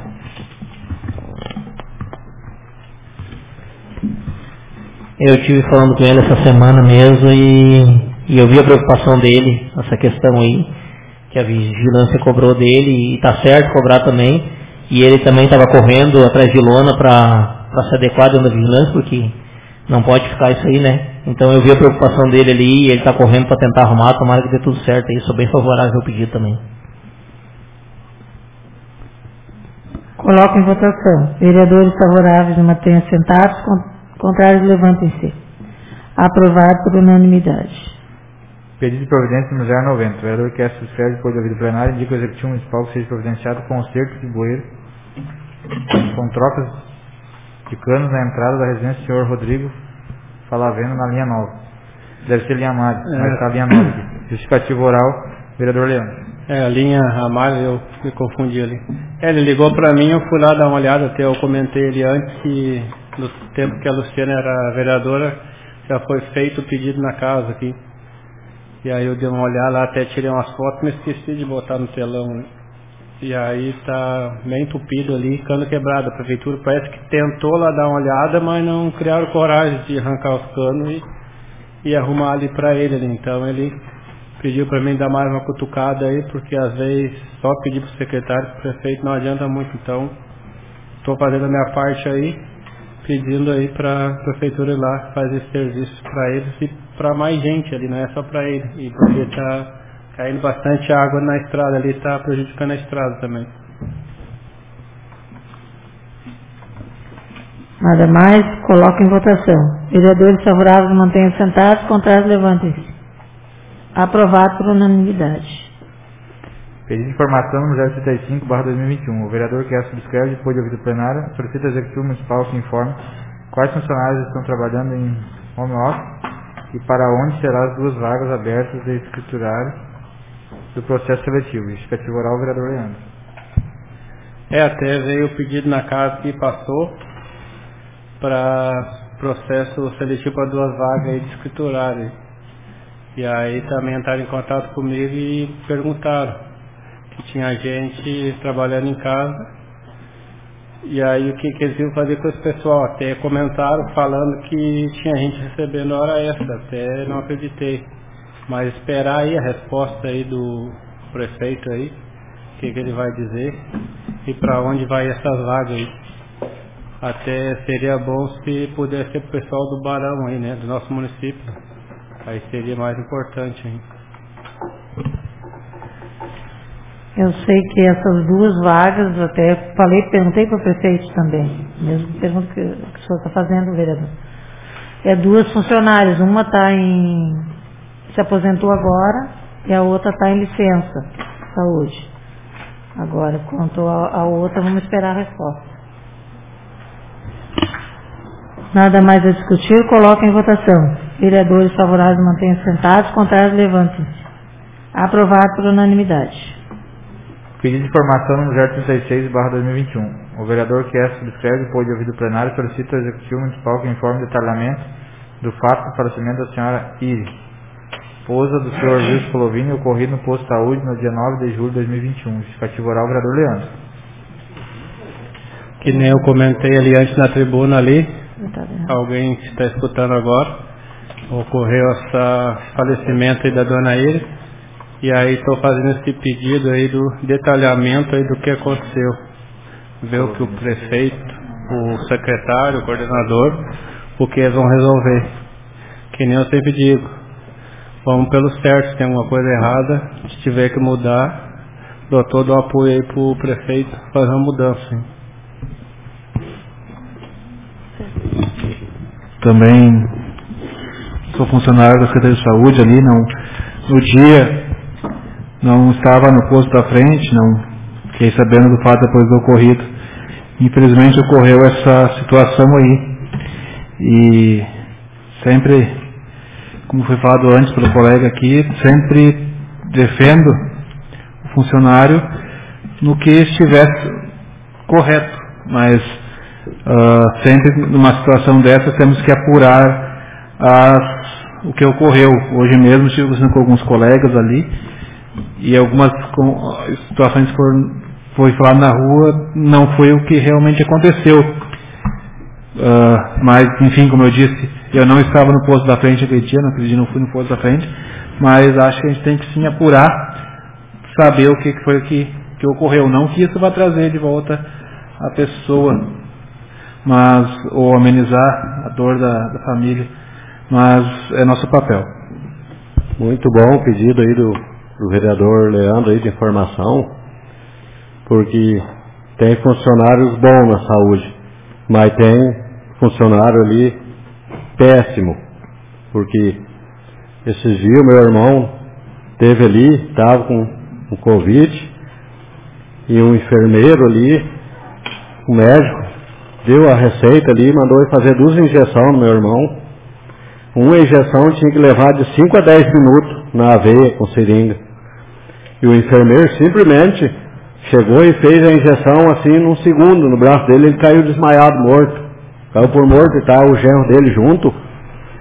Eu estive falando com ele essa semana mesmo e, e eu vi a preocupação dele, essa questão aí, que a vigilância cobrou dele e está certo cobrar também. E ele também estava correndo atrás de lona para se adequar dentro da vigilância, porque não pode ficar isso aí, né? Então eu vi a preocupação dele ali e ele está correndo para tentar arrumar, tomara que dê tudo certo aí. Sou bem favorável ao pedido também. Coloca em votação. Vereadores favoráveis mantenham-se sentados, contrários levantem-se. Aprovado por unanimidade. Pedido de providência no zero noventa. O vereador que essa subscreve, depois de ouvido o plenário, indica ao Executivo Municipal que seja providenciado conserto de bueiro com trocas de canos na entrada da residência do senhor Rodrigo Falaveno na linha nove. Deve ser linha amarela, é. Mas está a linha nove aqui. Justificativo oral, vereador Leandro. É, a linha amarela, eu me confundi ali. É, ele ligou para mim, eu fui lá dar uma olhada, até eu comentei ali antes que no tempo que a Luciana era vereadora, já foi feito o pedido na casa aqui. E aí eu dei uma olhada lá, até tirei umas fotos, mas esqueci de botar no telão, né? E aí tá meio entupido ali, cano quebrado. A prefeitura parece que tentou lá dar uma olhada, mas não criaram coragem de arrancar os canos e, e arrumar ali pra ele ali. Então ele pediu pra mim dar mais uma cutucada aí, porque às vezes só pedir pro secretário, pro prefeito não adianta muito. Então tô fazendo a minha parte aí, pedindo aí pra prefeitura ir lá fazer esse serviço pra eles e pra mais gente ali, não é só pra ele. E porque tá caindo bastante água na estrada ali, tá prejudicando a estrada também. Nada mais, coloca em votação. Vereadores favoráveis mantenham sentados, contrários levantem-se. Aprovado por unanimidade. Pedido de informação número zero trinta e cinco barra dois mil e vinte e um. O vereador que a subscreve, depois de ouvido plenário, solicita ao Executivo Municipal que informe quais funcionários estão trabalhando em home office e para onde serão as duas vagas abertas de escriturário do processo seletivo. Justificativa oral, o vereador Leandro. É, até veio o pedido na casa que passou para processo seletivo para duas vagas aí de escriturário. E aí também entraram em contato comigo e perguntaram que tinha gente trabalhando em casa. E aí o que, que eles iam fazer com esse pessoal? Até comentaram falando que tinha gente recebendo hora extra, até não acreditei. Mas esperar aí a resposta aí do prefeito aí, o que, que ele vai dizer e para onde vai essas vagas aí. Até seria bom se pudesse ser o pessoal do Barão aí, né, do nosso município. Aí seria mais importante hein. Eu sei que essas duas vagas, até falei, perguntei para o prefeito também, mesmo pergunta que, que o senhor está fazendo, vereador. É duas funcionárias, uma está em, se aposentou agora e a outra está em licença, saúde. Agora, quanto a, a outra, vamos esperar a resposta. Nada mais a discutir, coloca em votação. Vereadores favoráveis mantenham sentados, contrários levantem-se. Aprovado por unanimidade. Pedido de informação número zero trinta e seis barra dois mil e vinte e um. O vereador que esta subscreve, depois de ouvido o plenário, solicita ao Executivo Municipal que informe detalhamento do fato do falecimento da senhora Iri, esposa do senhor Wilson Colovini, ocorrido no posto de saúde no dia nove de julho de dois mil e vinte e um. Justificativa oral, vereador Leandro. Que nem eu comentei ali antes na tribuna ali, alguém que está escutando agora, ocorreu esse falecimento aí da dona Iri. E aí estou fazendo esse pedido aí do detalhamento aí do que aconteceu. Ver o que o prefeito, o secretário, o coordenador, o que eles vão resolver. Que nem eu sempre digo, vamos pelo certo, se tem alguma coisa errada, se tiver que mudar, dou todo o apoio aí pro prefeito fazer uma mudança. Hein? Também sou funcionário da Secretaria de Saúde ali, não, no dia não estava no posto da frente, não fiquei sabendo do fato depois do ocorrido. Infelizmente ocorreu essa situação aí. E sempre, como foi falado antes pelo colega aqui, sempre defendo o funcionário no que estivesse correto. Mas uh, sempre numa situação dessa temos que apurar as, o que ocorreu. Hoje mesmo estive conversando com alguns colegas ali, e algumas situações que foram, foi falado na rua não foi o que realmente aconteceu. Uh, mas, enfim, como eu disse, eu não estava no posto da frente aquele dia, não acredito, não fui no posto da frente, mas acho que a gente tem que sim apurar, saber o que foi que, que ocorreu. Não que isso vá trazer de volta a pessoa, mas, ou amenizar a dor da, da família, mas é nosso papel. Muito bom o pedido aí do, do vereador Leandro aí de informação, porque tem funcionários bons na saúde, mas tem funcionário ali péssimo, porque esses dias meu irmão teve ali, estava com o Covid, e um enfermeiro ali, o um médico, deu a receita ali, mandou ele fazer duas injeções no meu irmão. Uma injeção tinha que levar de cinco a dez minutos na veia com seringa. E o enfermeiro simplesmente chegou e fez a injeção assim num segundo no braço dele, ele caiu desmaiado, morto. Caiu por morto e tá o genro dele junto.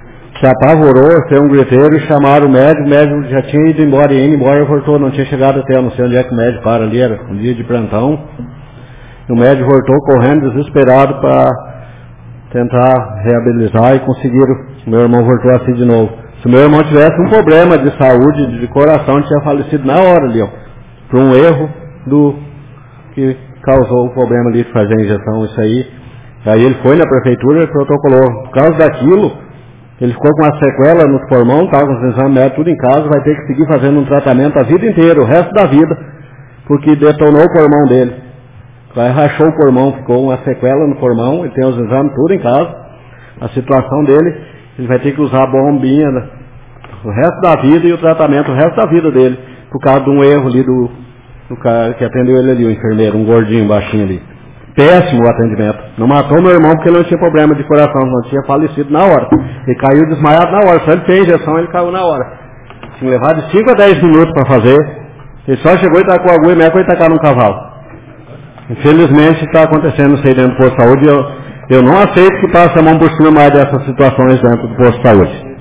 se apavorou, fez um griteiro e chamaram o médico, o médico já tinha ido embora, e indo embora voltou, não tinha chegado até, não sei onde é que o médico para ali, era um dia de plantão. E o médico voltou correndo, desesperado, para tentar reabilitar, e conseguiram, meu irmão voltou assim de novo. Se meu irmão tivesse um problema de saúde, de coração, ele tinha falecido na hora ali, ó, por um erro do que causou o problema ali de fazer a injeção, isso aí. Aí ele foi na prefeitura e protocolou. Por causa daquilo, ele ficou com uma sequela no pulmão, estava com os exames médicos tudo em casa, vai ter que seguir fazendo um tratamento a vida inteira, o resto da vida, porque detonou o pulmão dele. Aí rachou o pulmão, ficou uma sequela no pulmão, ele tem os exames tudo em casa, a situação dele, ele vai ter que usar a bombinha, né, o resto da vida, e o tratamento o resto da vida dele, por causa de um erro ali do, do cara que atendeu ele ali, o enfermeiro, um gordinho, baixinho ali. Péssimo o atendimento. Não matou meu irmão porque ele não tinha problema de coração, não tinha falecido na hora. Ele caiu desmaiado na hora, só ele fez a injeção, ele caiu na hora. Tinha levado de cinco a dez minutos para fazer, ele só chegou e tacou a agulha e médico foi tacar num cavalo. Infelizmente está acontecendo isso aí dentro do posto de saúde. Eu, eu não aceito que passe a mão por cima mais dessas situações dentro do posto de saúde.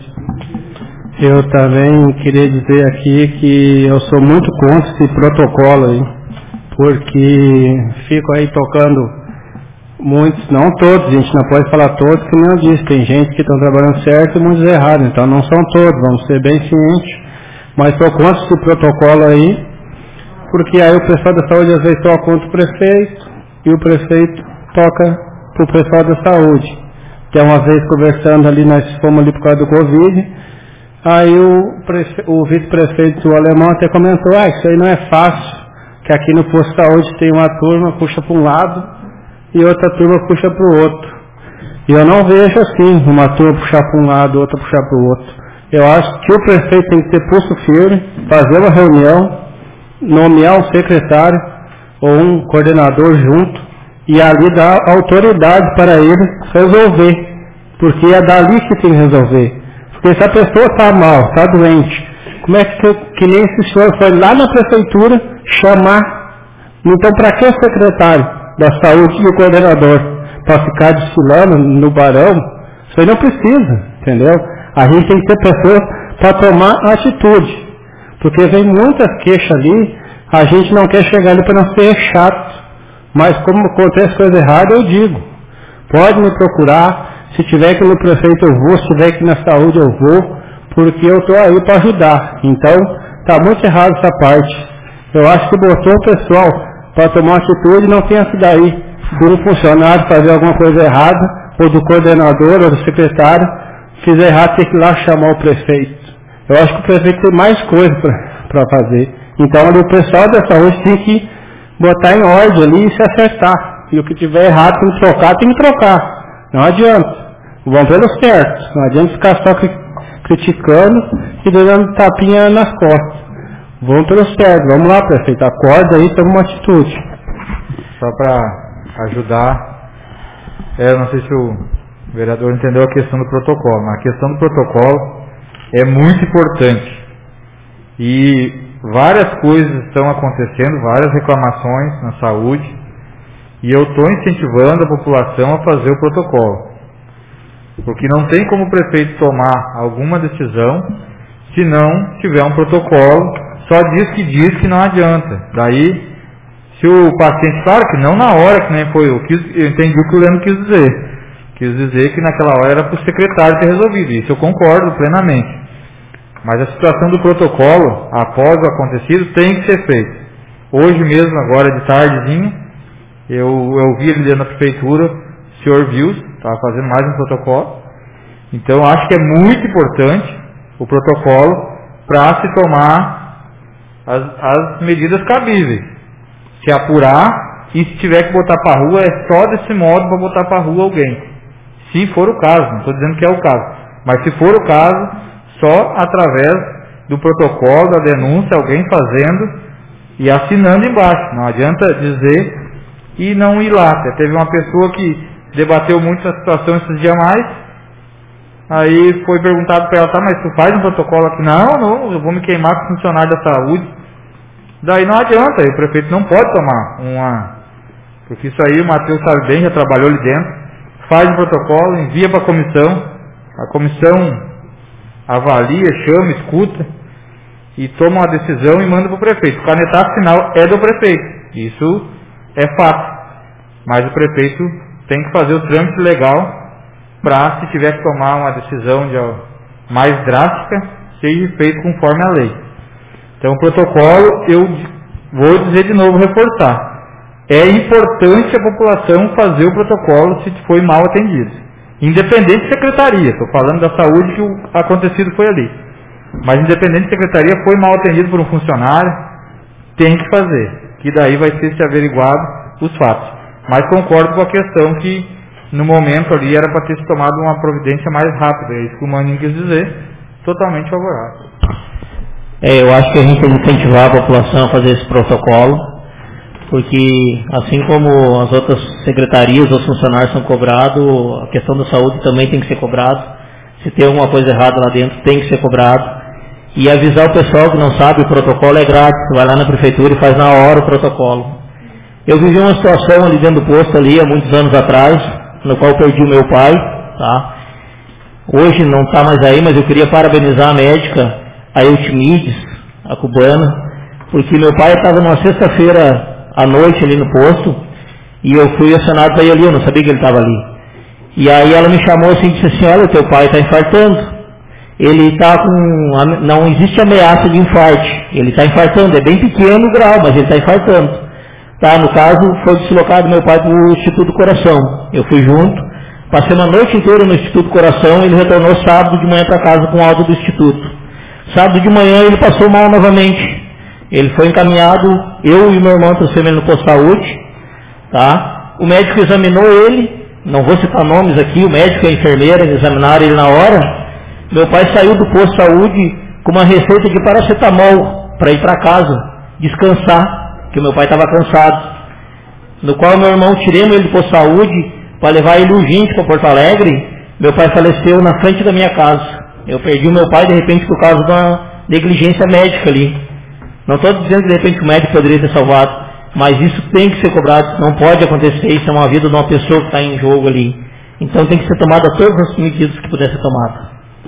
Eu também queria dizer aqui que eu sou muito contra esse protocolo aí, porque fico aí tocando muitos, não todos, a gente não pode falar todos, que não disse, tem gente que estão trabalhando certo e muitos errados, então não são todos, vamos ser bem cientes, mas estou contra esse protocolo aí, porque aí o pessoal da saúde às vezes toca contra o prefeito, e o prefeito toca para o pessoal da saúde. Então uma vez conversando ali, nós fomos ali por causa do Covid, aí o, prefe... o vice-prefeito alemão até comentou, ah, isso aí não é fácil, que aqui no posto de saúde tem uma turma puxa para um lado e outra turma puxa para o outro. E eu não vejo assim, uma turma puxar para um lado, outra puxar para o outro. Eu acho que o prefeito tem que ter pulso firme, fazer uma reunião, nomear um secretário ou um coordenador junto e ali dar autoridade para ele resolver, porque é dali que tem que resolver. Porque se a pessoa está mal, está doente, como é que, que nem esse senhor foi lá na prefeitura chamar? Então, para que o secretário da saúde e o coordenador? Para ficar desfilando no barão? Isso aí não precisa, entendeu? A gente tem que ter pessoas para tomar atitude. Porque vem muitas queixas ali, a gente não quer chegar ali para não ser chato. Mas como acontece coisa errada, eu digo. Pode me procurar, se tiver que ir no prefeito eu vou, se tiver que ir na saúde eu vou, porque eu estou aí para ajudar. Então, está muito errado essa parte. Eu acho que botou o pessoal para tomar atitude, não tem essa daí de um funcionário fazer alguma coisa errada, ou do coordenador, ou do secretário, fizer errado, tem que ir lá chamar o prefeito. Eu acho que o prefeito tem mais coisa para fazer. Então, ali, o pessoal da saúde tem que botar em ordem ali e se acertar. E o que tiver errado, tem que trocar, tem que trocar. Não adianta. Vamos pelo certo. Não adianta ficar só criticando e dando tapinha nas costas. Vamos pelo certo. Vamos lá, prefeito. Acorda aí, toma uma atitude. Só para ajudar, é, não sei se o vereador entendeu a questão do protocolo, mas a questão do protocolo é muito importante. E várias coisas estão acontecendo, várias reclamações na saúde, e eu estou incentivando a população a fazer o protocolo. Porque não tem como o prefeito tomar alguma decisão se não tiver um protocolo, só diz que diz que não adianta. Daí, se o paciente, claro que não na hora, que nem foi, eu, quis, eu entendi o que o Leandro quis dizer. Quis dizer que naquela hora era para o secretário ter resolvido, isso eu concordo plenamente. Mas a situação do protocolo, após o acontecido, tem que ser feita. Hoje mesmo, agora de tardezinha, eu, eu vi ali na prefeitura, o senhor viu, estava fazendo mais um protocolo. Então, acho que é muito importante o protocolo para se tomar as, as medidas cabíveis. Se apurar, e se tiver que botar para a rua, é só desse modo para botar para a rua alguém. Se for o caso, não estou dizendo que é o caso, mas se for o caso, só através do protocolo, da denúncia, alguém fazendo e assinando embaixo. Não adianta dizer e não ir lá. Até teve uma pessoa que debateu muito a situação esses dias mais, aí foi perguntado para ela, tá, mas tu faz um protocolo aqui? Não, não, eu vou me queimar com o funcionário da saúde. Daí não adianta, o prefeito não pode tomar uma, porque isso aí o Matheus sabe bem, já trabalhou ali dentro, faz um protocolo, envia para a comissão, a comissão avalia, chama, escuta e toma uma decisão e manda para o prefeito. O canetaço final é do prefeito, isso é fato, mas o prefeito tem que fazer o trâmite legal para, se tiver que tomar uma decisão de, mais drástica, seja feito conforme a lei. Então o protocolo, eu vou dizer de novo, reforçar, é importante a população fazer o protocolo se foi mal atendido, independente de secretaria. Estou falando da saúde, que o acontecido foi ali, mas independente de secretaria, foi mal atendido por um funcionário, tem que fazer, que daí vai ser se averiguado os fatos. Mas concordo com a questão que no momento ali era para ter se tomado uma providência mais rápida, é isso que o Maninho quis dizer, totalmente favorável. É, eu acho que a gente tem que incentivar a população a fazer esse protocolo, porque assim como as outras secretarias ou funcionários são cobrados, a questão da saúde também tem que ser cobrado. Se tem alguma coisa errada lá dentro, tem que ser cobrado. E avisar o pessoal que não sabe, o protocolo é grátis, vai lá na prefeitura e faz na hora o protocolo. Eu vivi uma situação ali dentro do posto ali, há muitos anos atrás, no qual eu perdi o meu pai, tá? Hoje não está mais aí, mas eu queria parabenizar a médica, a Eutimides, a cubana, porque meu pai estava numa sexta-feira à noite ali no posto, e eu fui acionado para ir ali, eu não sabia que ele estava ali. E aí ela me chamou assim e disse assim, olha, teu pai está infartando, ele está com, não existe ameaça de infarte, ele está infartando, é bem pequeno o grau, mas ele está infartando. Tá, no caso, foi deslocado meu pai para o Instituto do Coração, eu fui junto, passei uma noite inteira no Instituto do Coração, ele retornou sábado de manhã para casa com alta do Instituto. Sábado de manhã ele passou mal novamente. Ele foi encaminhado, eu e meu irmão trouxemos ele no posto de saúde, tá? O médico examinou ele, não vou citar nomes aqui, o médico e a enfermeira examinaram ele na hora. Meu pai saiu do posto de saúde com uma receita de paracetamol para ir para casa, descansar, porque meu pai estava cansado. No qual meu irmão tiremos ele do posto de saúde para levar ele urgente para Porto Alegre. Meu pai faleceu na frente da minha casa. Eu perdi o meu pai de repente por causa de uma negligência médica ali. Não estou dizendo que de repente o médico poderia ter salvado, mas isso tem que ser cobrado, não pode acontecer, isso é uma vida de uma pessoa que está em jogo ali. Então tem que ser tomada todas as medidas que puder ser tomada.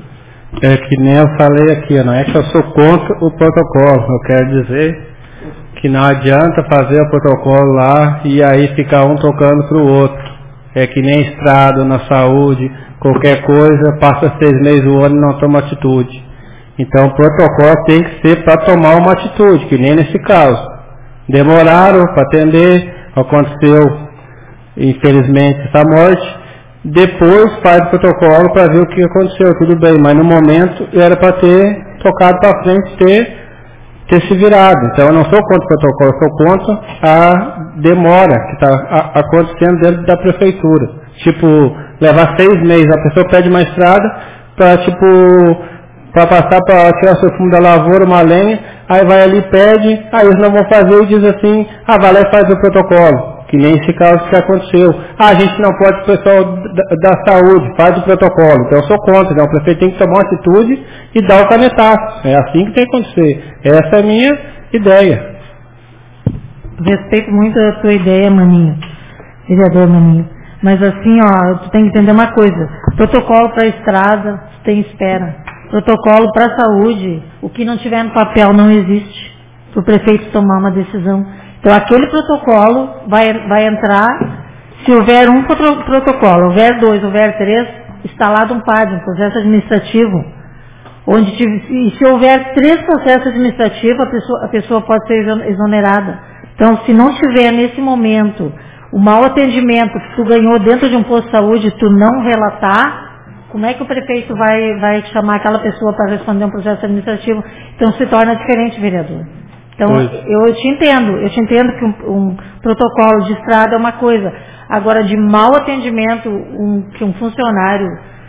É que nem eu falei aqui, não é que eu sou contra o protocolo, eu quero dizer que não adianta fazer o protocolo lá e aí ficar um tocando para o outro. É que nem estrada na saúde, qualquer coisa, passa seis meses o ano e não toma atitude. Então o protocolo tem que ser para tomar uma atitude, que nem nesse caso. Demoraram para atender, aconteceu infelizmente essa morte, depois faz o protocolo para ver o que aconteceu, tudo bem, mas no momento era para ter tocado para frente, ter, ter se virado. Então eu não sou contra o protocolo, eu sou contra a demora que está acontecendo dentro da prefeitura. Tipo, levar seis meses, a pessoa pede uma estrada para tipo... para passar para tirar seu fumo da lavoura, uma lenha, aí vai ali, pede, aí eles não vão fazer e diz assim, ah, vai lá e faz o protocolo, que nem esse caso que aconteceu. Ah, a gente não pode, o pessoal da, da saúde, faz o protocolo. Então eu sou contra, então o prefeito tem que tomar uma atitude e dar o canetaço. É assim que tem que acontecer. Essa é a minha ideia. Respeito muito a tua ideia, Maninho, vereador Maninho. Mas assim, ó, tu tem que entender uma coisa, protocolo para a estrada, tu tem espera. Protocolo para a saúde, o que não tiver no papel não existe, para o prefeito tomar uma decisão. Então aquele protocolo vai, vai entrar, se houver um protocolo, houver dois, houver três, instalado um P A D, um processo administrativo, onde e se houver três processos administrativos, a pessoa, a pessoa pode ser exonerada. Então se não tiver nesse momento o mau atendimento que tu ganhou dentro de um posto de saúde, tu não relatar, como é que o prefeito vai, vai chamar aquela pessoa para responder um processo administrativo? Então se torna diferente, vereador. Então eu, eu te entendo, eu te entendo que um, um protocolo de estrada é uma coisa. Agora, de mau atendimento um, que um funcionário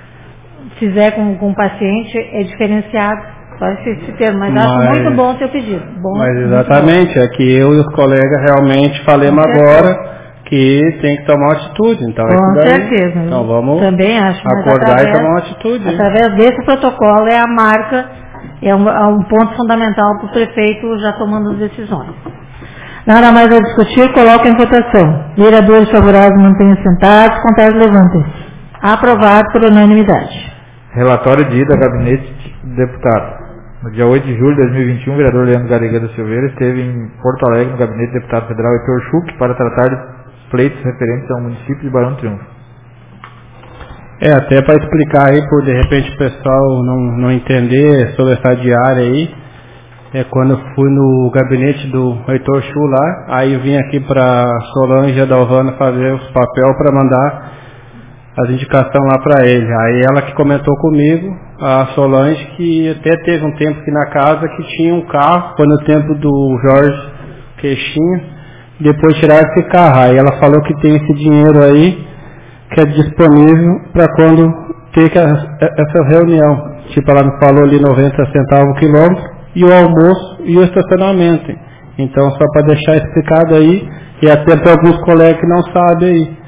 fizer com, com um paciente é diferenciado. Só esse termo, mas, mas acho muito bom o seu pedido. Bom, mas exatamente, é que eu e os colegas realmente falemos agora que tem que tomar uma atitude. Então, com daí, certeza. Então vamos também acho, acordar através, e tomar uma atitude. Através desse protocolo é a marca, é um, é um ponto fundamental para o prefeito já tomando as decisões. Nada mais a discutir, coloca em votação. Vereadores favoráveis mantenham sentados, contrários levantem-se. Aprovado por unanimidade. Relatório de ida ao gabinete do deputado. No dia oito de julho de dois mil e vinte e um, o vereador Leandro Garriga da Silveira esteve em Porto Alegre, no gabinete do deputado federal Heitor Schuch, para tratar de pleitos referentes ao município de Barão do Triunfo. É, até para explicar aí, por de repente o pessoal não, não entender sobre essa diária aí, é quando eu fui no gabinete do Heitor Schuch lá, aí eu vim aqui para Solange Adalvana fazer os papéis para mandar as indicações lá para ele. Aí ela que comentou comigo, a Solange, que até teve um tempo aqui na casa que tinha um carro, foi no tempo do Jorge Queixinho, depois tiraram esse carro. Aí ela falou que tem esse dinheiro aí, que é disponível para quando ter que essa reunião. Tipo, ela me falou ali noventa centavos o quilômetro, e o almoço e o estacionamento. Então, só para deixar explicado aí, e até para alguns colegas que não sabem aí.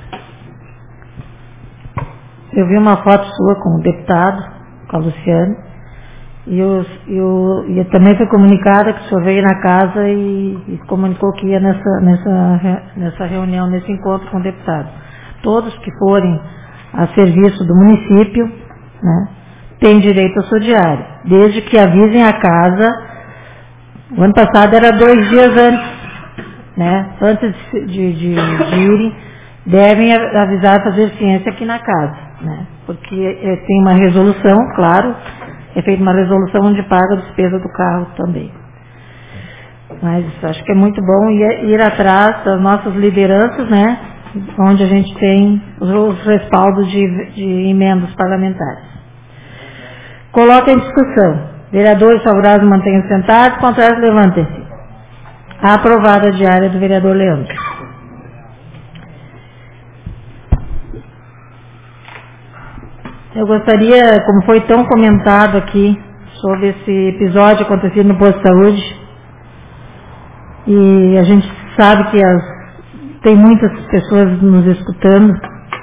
Eu vi uma foto sua com o deputado, com a Luciane, e eu, eu, eu também fui comunicada que o senhor veio na casa e, e comunicou que ia nessa, nessa, nessa reunião, nesse encontro com o deputado. Todos que forem a serviço do município, né, têm direito ao seu diário, desde que avisem a casa. O ano passado era dois dias antes, né, antes de, de, de, de irem, devem avisar, fazer ciência aqui na casa. Né? Porque é, tem uma resolução, claro, é feita uma resolução onde paga a despesa do carro também. Mas acho que é muito bom ir, ir atrás das nossas lideranças, né? Onde a gente tem os, os respaldos de, de emendas parlamentares. Coloca em discussão. Vereadores favoráveis mantenham-se sentados, contrários levantem-se. Aprovada a diária do vereador Leandro. Eu gostaria, como foi tão comentado aqui, sobre esse episódio acontecido no posto de saúde, e a gente sabe que as, tem muitas pessoas nos escutando,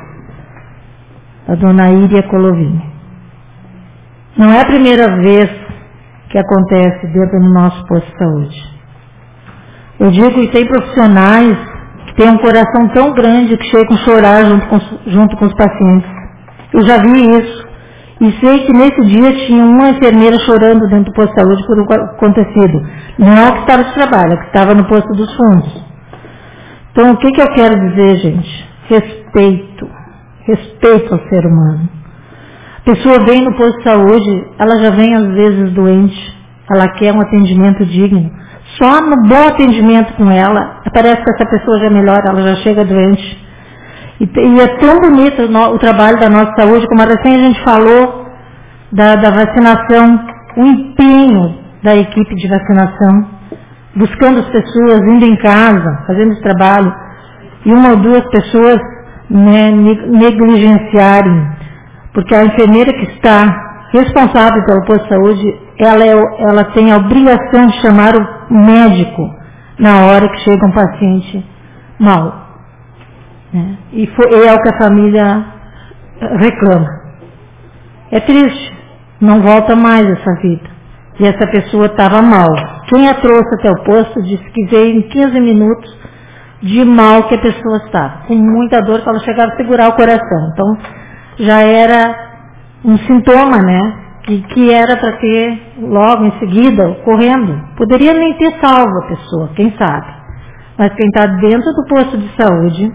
a dona Íria Colovini. Não é a primeira vez que acontece dentro do nosso posto de saúde. Eu digo que tem profissionais que têm um coração tão grande que chegam a chorar junto com, junto com os pacientes. Eu já vi isso, e sei que nesse dia tinha uma enfermeira chorando dentro do posto de saúde por o acontecido. Não é a que estava de trabalho, a que estava no posto dos fundos. Então, o que, que eu quero dizer, gente? Respeito. Respeito ao ser humano. A pessoa vem no posto de saúde, ela já vem às vezes doente, ela quer um atendimento digno. Só no bom atendimento com ela, parece que essa pessoa já melhora, ela já chega doente. E, e é tão bonito o, no, o trabalho da nossa saúde, como recém a gente falou da, da vacinação, o empenho da equipe de vacinação, buscando as pessoas, indo em casa, fazendo esse trabalho, e uma ou duas pessoas, né, negligenciarem, porque a enfermeira que está responsável pelo posto de saúde, ela, é, ela tem a obrigação de chamar o médico na hora que chega um paciente mal. Né? E, foi, e é o que a família reclama. É triste, não volta mais essa vida. E essa pessoa estava mal. Quem a trouxe até o posto disse que veio em quinze minutos de mal que a pessoa estava. Com muita dor, que ela chegava a segurar o coração. Então, já era um sintoma, né? Que, que era para ter logo em seguida, correndo. Poderia nem ter salvo a pessoa, quem sabe. Mas quem está dentro do posto de saúde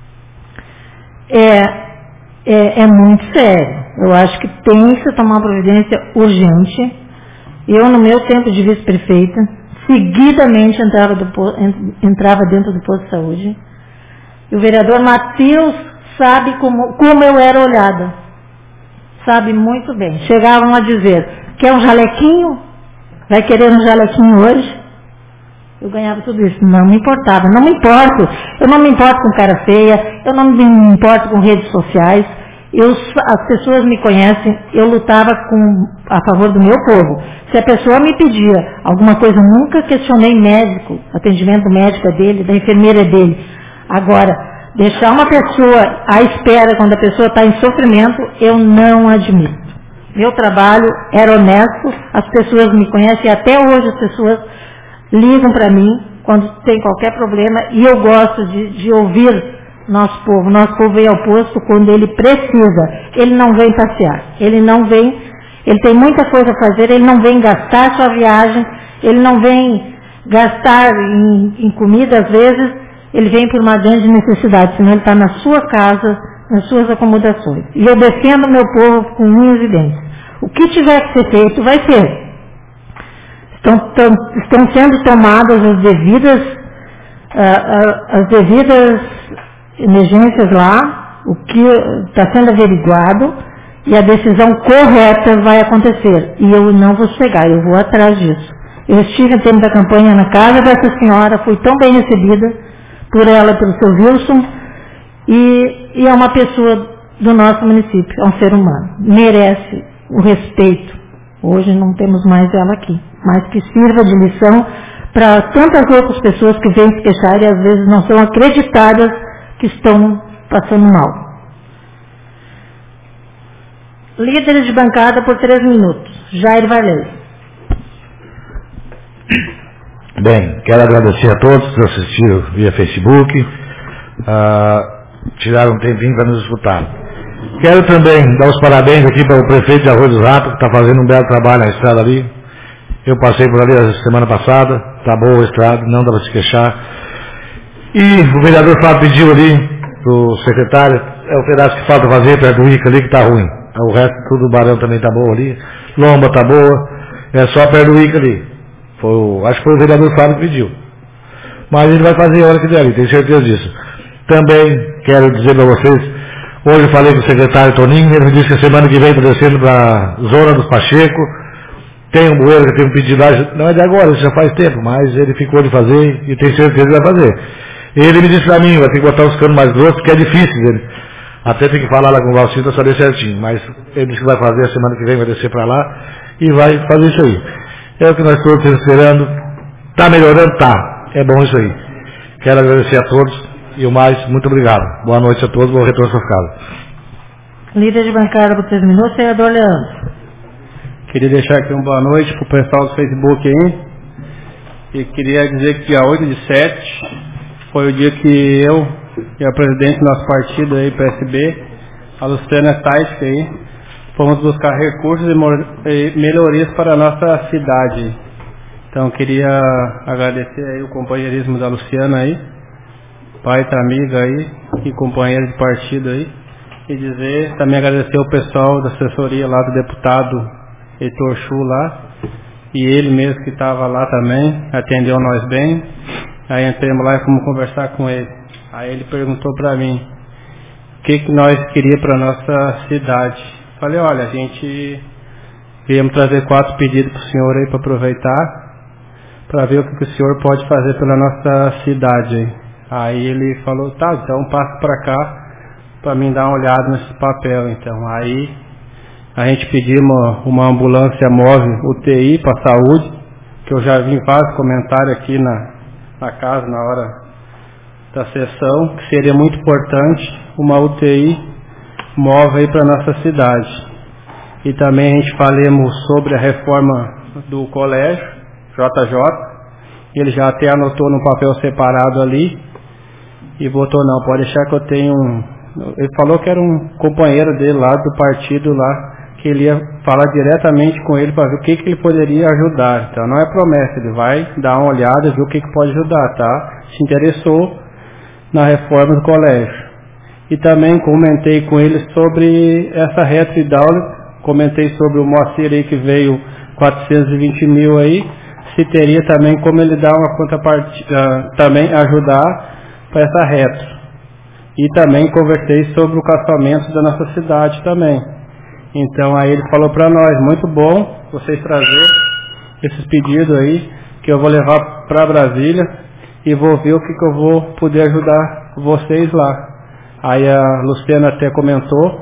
é, é, é muito sério. Eu acho que tem que se tomar uma providência urgente. Eu, no meu tempo de vice-prefeita, seguidamente entrava, do, entrava dentro do posto de saúde. E o vereador Matheus sabe como, como eu era olhada. Sabe muito bem. Chegavam a dizer, quer um jalequinho? Vai querer um jalequinho hoje? Eu ganhava tudo isso. Não me importava. Não me importo. Eu não me importo com cara feia. Eu não me importo com redes sociais. Eu, as pessoas me conhecem. Eu lutava com, a favor do meu povo. Se a pessoa me pedia alguma coisa, nunca questionei médico, atendimento médico dele, da enfermeira dele. Agora, deixar uma pessoa à espera quando a pessoa está em sofrimento, eu não admito. Meu trabalho era honesto, as pessoas me conhecem e até hoje as pessoas ligam para mim quando tem qualquer problema e eu gosto de, de ouvir nosso povo. Nosso povo vem ao posto quando ele precisa. Ele não vem passear. Ele não vem, ele tem muita coisa a fazer, ele não vem gastar sua viagem, ele não vem gastar em, em comida às vezes, ele vem por uma grande necessidade, senão ele está na sua casa, nas suas acomodações. E eu defendo meu povo com unhas e dentes. O que tiver que ser feito, vai ser. Estão, tão, estão sendo tomadas as devidas, uh, uh, as devidas emergências lá, o que está sendo averiguado, e a decisão correta vai acontecer. E eu não vou chegar, eu vou atrás disso. Eu estive em tempo da campanha na casa dessa senhora, fui tão bem recebida por ela, pelo seu Wilson, e, e é uma pessoa do nosso município, é um ser humano, merece o respeito. Hoje não temos mais ela aqui, mas que sirva de lição para tantas outras pessoas que vêm se queixar e às vezes não são acreditadas que estão passando mal. Líderes de bancada por três minutos. Jair Varley. Bem, quero agradecer a todos que assistiram via Facebook, uh, tiraram um tempinho para nos escutar. Quero também dar os parabéns aqui para o prefeito de Arroio do Rato, que está fazendo um belo trabalho na estrada ali. Eu passei por ali a semana passada, está boa a estrada, não dá para se queixar. E o vereador Fábio pediu ali para o secretário, é o pedaço que falta fazer perto do Ica ali que está ruim. O resto, tudo o Barão também está bom ali, Lomba está boa, é só perto do Ica ali. Foi o, acho que foi o vereador Fábio que pediu. Mas ele vai fazer a hora que der ali, tenho certeza disso. Também quero dizer para vocês, hoje eu falei com o secretário Toninho, ele me disse que a semana que vem está descendo para a zona dos Pacheco, tem um bueiro que tem um pedido lá, não é de agora, isso já faz tempo, mas ele ficou de fazer e tenho certeza que ele vai fazer. Ele me disse para mim, vai ter que botar os canos mais grossos, que é difícil dele. Até tem que falar lá com o Valcir para saber certinho, mas ele disse que vai fazer a semana que vem, vai descer para lá e vai fazer isso aí. É o que nós todos estamos esperando. Está melhorando? Tá. É bom isso aí. Quero agradecer a todos e o mais, muito obrigado. Boa noite a todos, bom retorno às suas casas. Líder de bancada por três minutos, vereador Leandro. Queria deixar aqui uma boa noite para o pessoal do Facebook aí. E queria dizer que dia oito de sete foi o dia que eu e a presidente do nosso partido aí, P S B, a Luciana Taiska aí, fomos buscar recursos e melhorias para a nossa cidade. Então queria agradecer aí o companheirismo da Luciana aí, pai da amiga aí e companheira de partido aí, e dizer, também agradecer o pessoal da assessoria lá do deputado Heitor Chu lá, e ele mesmo que estava lá também, atendeu nós bem. Aí entramos lá e fomos conversar com ele. Aí ele perguntou para mim o que, que nós queríamos para a nossa cidade. Falei, olha, a gente viemos trazer quatro pedidos para o senhor aí para aproveitar, para ver o que, que o senhor pode fazer pela nossa cidade aí. Aí ele falou, tá, então passa para cá para mim dar uma olhada nesse papel. Então aí a gente pediu uma, uma ambulância móvel U T I para saúde, que eu já vi vários comentários aqui na, na casa na hora da sessão, que seria muito importante uma U T I móvel aí para nossa cidade. E também a gente falamos sobre a reforma do colégio J J, ele já até anotou no papel separado ali e botou, não, pode deixar que eu tenho um, ele falou que era um companheiro dele lá do partido lá, que ele ia falar diretamente com ele para ver o que, que ele poderia ajudar. Então não é promessa, ele vai dar uma olhada e ver o que, que pode ajudar, tá? Se interessou na reforma do colégio. E também comentei com ele sobre essa reta hidráulica, comentei sobre o Moacir aí que veio quatrocentos e vinte mil aí, se teria também como ele dar uma contrapartida, também ajudar para essa reta. E também conversei sobre o caçamento da nossa cidade também. Então aí ele falou para nós, muito bom vocês trazerem esses pedidos aí, que eu vou levar para Brasília e vou ver o que, que eu vou poder ajudar vocês lá. Aí a Luciana até comentou,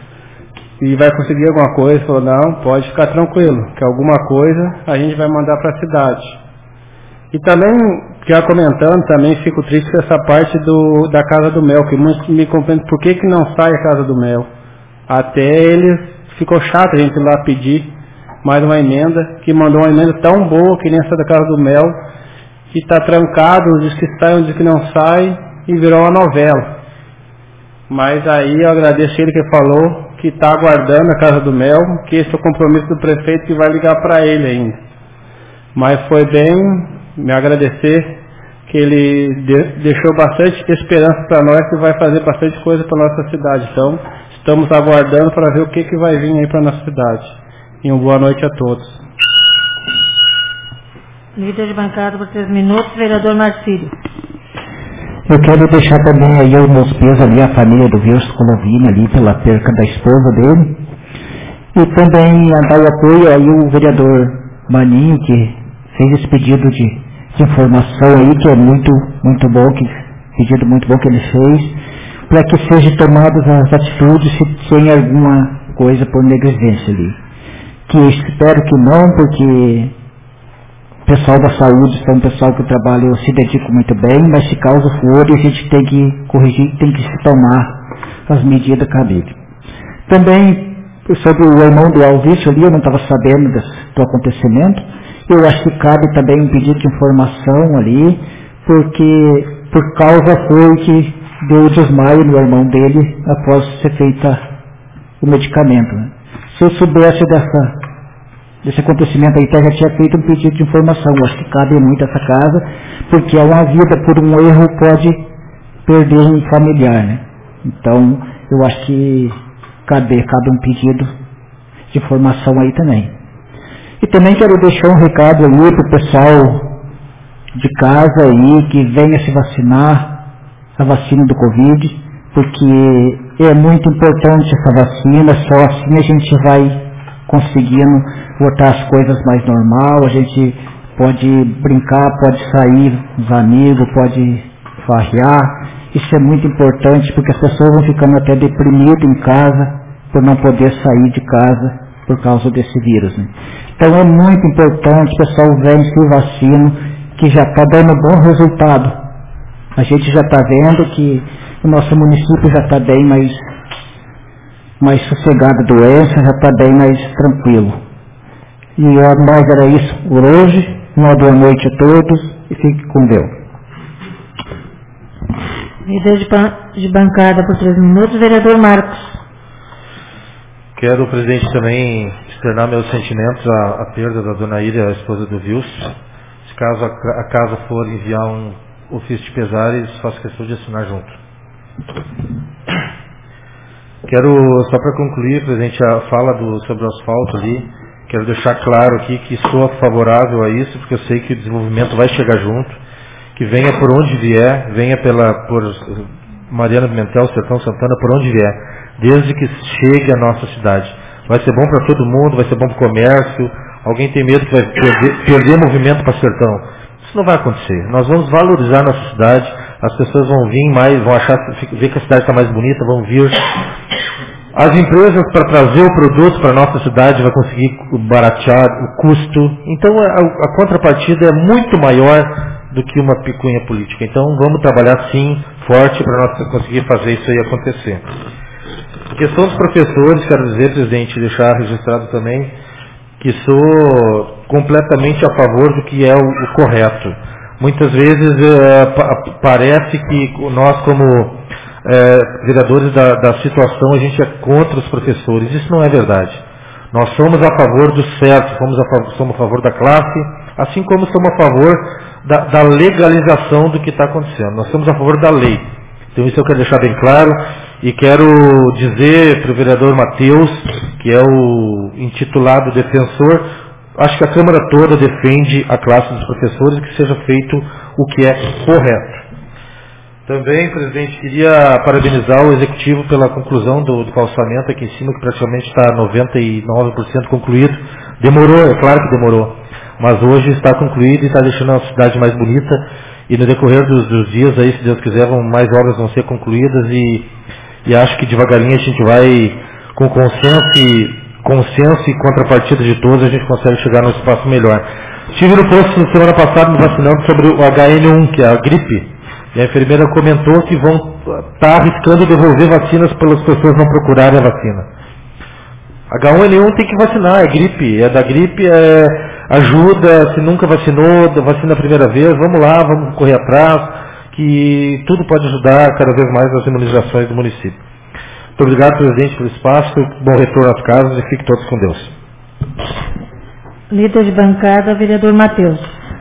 e vai conseguir alguma coisa, falou, não, pode ficar tranquilo, que alguma coisa a gente vai mandar para a cidade. E também, já comentando, também fico triste com essa parte do, da Casa do Mel, que muitos me compreendem por que, que não sai a Casa do Mel. Até eles ficou chato a gente ir lá pedir mais uma emenda, que mandou uma emenda tão boa que nem essa da Casa do Mel, que está trancado, diz que sai, diz que não sai, e virou uma novela. Mas aí eu agradeço ele que falou que está aguardando a Casa do Mel, que esse é o compromisso do prefeito que vai ligar para ele ainda. Mas foi bem me agradecer que ele de, deixou bastante esperança para nós que vai fazer bastante coisa para nossa cidade. Então, estamos aguardando para ver o que, que vai vir aí para nossa cidade. E uma boa noite a todos. Líder de bancada por três minutos, vereador Marcílio. Eu quero deixar também aí os meus pesos ali, a família do Wilson Colovini ali, pela perca da esposa dele. E também dar o apoio aí o vereador Maninho, que fez esse pedido de, de informação aí, que é muito, muito bom, que pedido muito bom que ele fez, para que sejam tomadas as atitudes se tem alguma coisa por negligência ali. Que espero que não, porque o pessoal da saúde é um pessoal que o trabalho se dedica muito bem, mas se causa foro, a gente tem que corrigir, tem que se tomar as medidas cabíveis. Também, sobre o irmão do Alvício ali, eu não estava sabendo desse, do acontecimento, eu acho que cabe também um pedido de informação ali, porque por causa foi que deu desmaio no irmão dele após ser feita o medicamento. Né? Se eu soubesse dessa... Esse acontecimento aí, até já tinha feito um pedido de informação. Eu acho que cabe muito essa casa, porque é uma vida, por um erro, pode perder um familiar, né? Então, eu acho que cabe, cabe um pedido de informação aí também. E também quero deixar um recado aí para o pessoal de casa aí, que venha se vacinar, a vacina do Covid, porque é muito importante essa vacina, só assim a gente vai conseguindo botar as coisas mais normal, a gente pode brincar, pode sair com os amigos, pode farrear. Isso é muito importante, porque as pessoas vão ficando até deprimidas em casa por não poder sair de casa por causa desse vírus. Né? Então é muito importante, o pessoal vem, se vacina, que já está dando bom resultado. A gente já está vendo que o nosso município já está bem mais, mais sossegado a doença, já está bem mais tranquilo. E a mais era isso por hoje. Uma boa noite a todos e fique com Deus. Líder de, ban de bancada por três minutos, vereador Marcos. Quero, presidente, também externar meus sentimentos à, à perda da dona Ilha, a esposa do Wilson. Se caso a, a casa for enviar um ofício de pesares, faço questão de assinar junto. Quero, só para concluir, presidente, a fala do, sobre o asfalto ali, quero deixar claro aqui que sou favorável a isso, porque eu sei que o desenvolvimento vai chegar junto, que venha por onde vier, venha pela, por Mariana Pimentel, Sertão Santana, por onde vier, desde que chegue à nossa cidade. Vai ser bom para todo mundo, vai ser bom para o comércio. Alguém tem medo que vai perder, perder movimento para Sertão? Isso não vai acontecer. Nós vamos valorizar a nossa cidade, as pessoas vão vir mais, vão achar, ver que a cidade está mais bonita, vão vir. As empresas, para trazer o produto para a nossa cidade, vai conseguir baratear o custo. Então, a, a contrapartida é muito maior do que uma picuinha política. Então, vamos trabalhar, sim, forte, para nós conseguir fazer isso aí acontecer. Questão dos professores, quero dizer, presidente, deixar registrado também, que sou completamente a favor do que é o, o correto. Muitas vezes, é, pa, parece que nós, como... É, vereadores da, da situação, a gente é contra os professores. Isso não é verdade. Nós somos a favor do certo, somos a, favor, somos a favor da classe, assim como somos a favor da, da legalização do que está acontecendo. Nós somos a favor da lei. Então isso eu quero deixar bem claro e quero dizer para o vereador Matheus, que é o intitulado defensor, acho que a Câmara toda defende a classe dos professores, que seja feito o que é correto. Também, presidente, queria parabenizar o Executivo pela conclusão do, do calçamento aqui em cima, que praticamente está noventa e nove por cento concluído. Demorou, é claro que demorou, mas hoje está concluído e está deixando a cidade mais bonita. E no decorrer dos, dos dias, aí, se Deus quiser, vão, mais obras vão ser concluídas e, e acho que devagarinho a gente vai, com consenso e, consenso e contrapartida de todos, a gente consegue chegar num espaço melhor. Estive no posto na semana passada me vacinando sobre o H N um, que é a gripe. E a enfermeira comentou que vão estar tá arriscando devolver vacinas para as pessoas não procurarem a vacina. H um N um tem que vacinar, é gripe, é da gripe, é ajuda, se nunca vacinou, vacina a primeira vez, vamos lá, vamos correr atrás, que tudo pode ajudar cada vez mais nas imunizações do município. Muito obrigado, presidente, pelo espaço, bom retorno às casas e fiquem todos com Deus. Líder de bancada, vereador Matheus.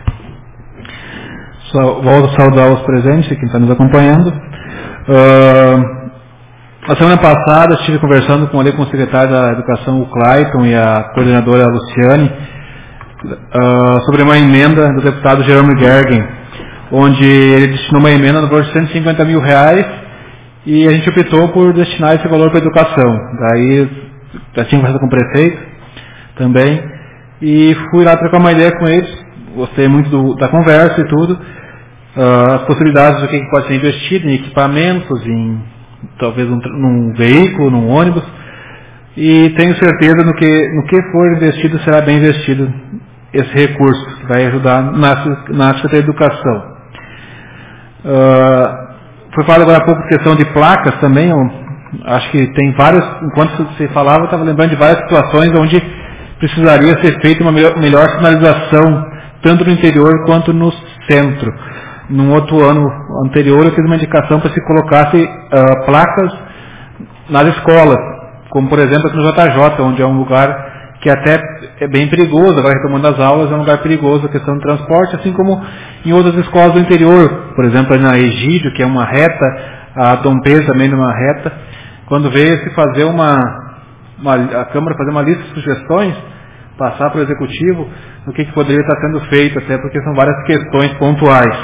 Só, volto a saudar os presentes e quem está nos acompanhando. Uh, a semana passada estive conversando com, ali, com o secretário da Educação, o Clayton, e a coordenadora a Luciane, uh, sobre uma emenda do deputado Jerome Gergen, onde ele destinou uma emenda no valor de cento e cinquenta mil reais e a gente optou por destinar esse valor para a educação. Daí já tinha conversado com o prefeito também e fui lá trocar uma ideia com eles, gostei muito do, da conversa e tudo, uh, as possibilidades do que pode ser investido em equipamentos, em talvez um, num veículo, num ônibus, e tenho certeza no que, no que for investido será bem investido esse recurso, que vai ajudar na, na Secretaria de Educação. Uh, foi falado agora há pouco de questão de placas também, eu acho que tem várias, enquanto você falava, eu estava lembrando de várias situações onde precisaria ser feita uma melhor, melhor sinalização, tanto no interior quanto no centro. Num outro ano anterior eu fiz uma indicação para se colocasse uh, placas nas escolas, como por exemplo aqui no J J, onde é um lugar que até é bem perigoso, agora retomando as aulas, é um lugar perigoso a questão do transporte, assim como em outras escolas do interior, por exemplo na Egídio, que é uma reta, a Dom Pedro também é uma reta, quando veio se fazer uma, uma a Câmara fazer uma lista de sugestões, passar para o Executivo, o que, que poderia estar sendo feito, até porque são várias questões pontuais.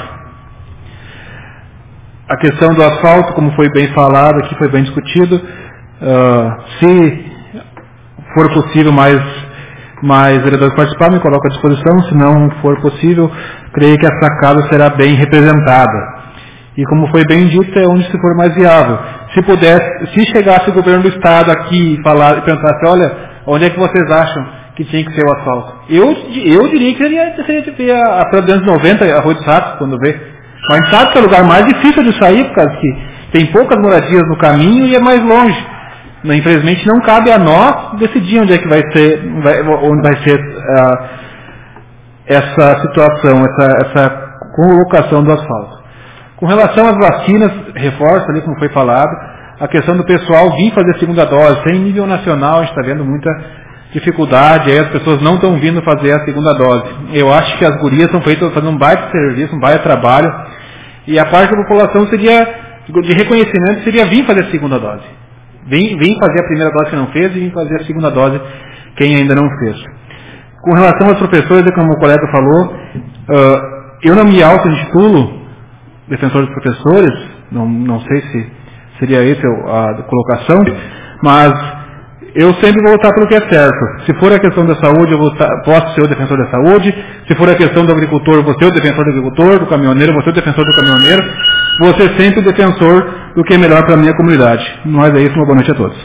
A questão do asfalto, como foi bem falado aqui, foi bem discutido, uh, se for possível mais, mais vereadores participar, me coloco à disposição. Se não for possível, creio que essa casa será bem representada. E como foi bem dito, é onde se for mais viável. Se pudesse, se chegasse o governo do estado aqui e, falar, e pensasse, olha, onde é que vocês acham que tinha que ser o asfalto? Eu, eu diria que seria, seria de ver a, a duzentos e noventa, a Rua dos Ratos, quando vê. Mas a gente sabe que é o lugar mais difícil de sair, por causa que tem poucas moradias no caminho e é mais longe. Infelizmente não cabe a nós decidir onde é que vai ser, vai, onde vai ser uh, essa situação, essa, essa colocação do asfalto. Com relação às vacinas, reforço ali como foi falado, a questão do pessoal vir fazer a segunda dose. Em nível nacional a gente está vendo muita dificuldade, aí as pessoas não estão vindo fazer a segunda dose. Eu acho que as gurias estão fazendo um baita serviço, um baita trabalho, e a parte da população seria, de reconhecimento, seria vir fazer a segunda dose. Vem, vem fazer a primeira dose que não fez e vem fazer a segunda dose quem ainda não fez. Com relação aos professores, como o colega falou, uh, eu não me auto-intitulo defensor dos professores, não, não sei se seria essa a colocação, mas eu sempre vou lutar pelo que é certo. Se for a questão da saúde, eu vou estar, posso ser o defensor da saúde. Se for a questão do agricultor, eu vou ser o defensor do agricultor, do caminhoneiro, eu vou ser o defensor do caminhoneiro. Vou ser sempre o defensor do que é melhor para a minha comunidade. Mas é isso, uma boa noite a todos.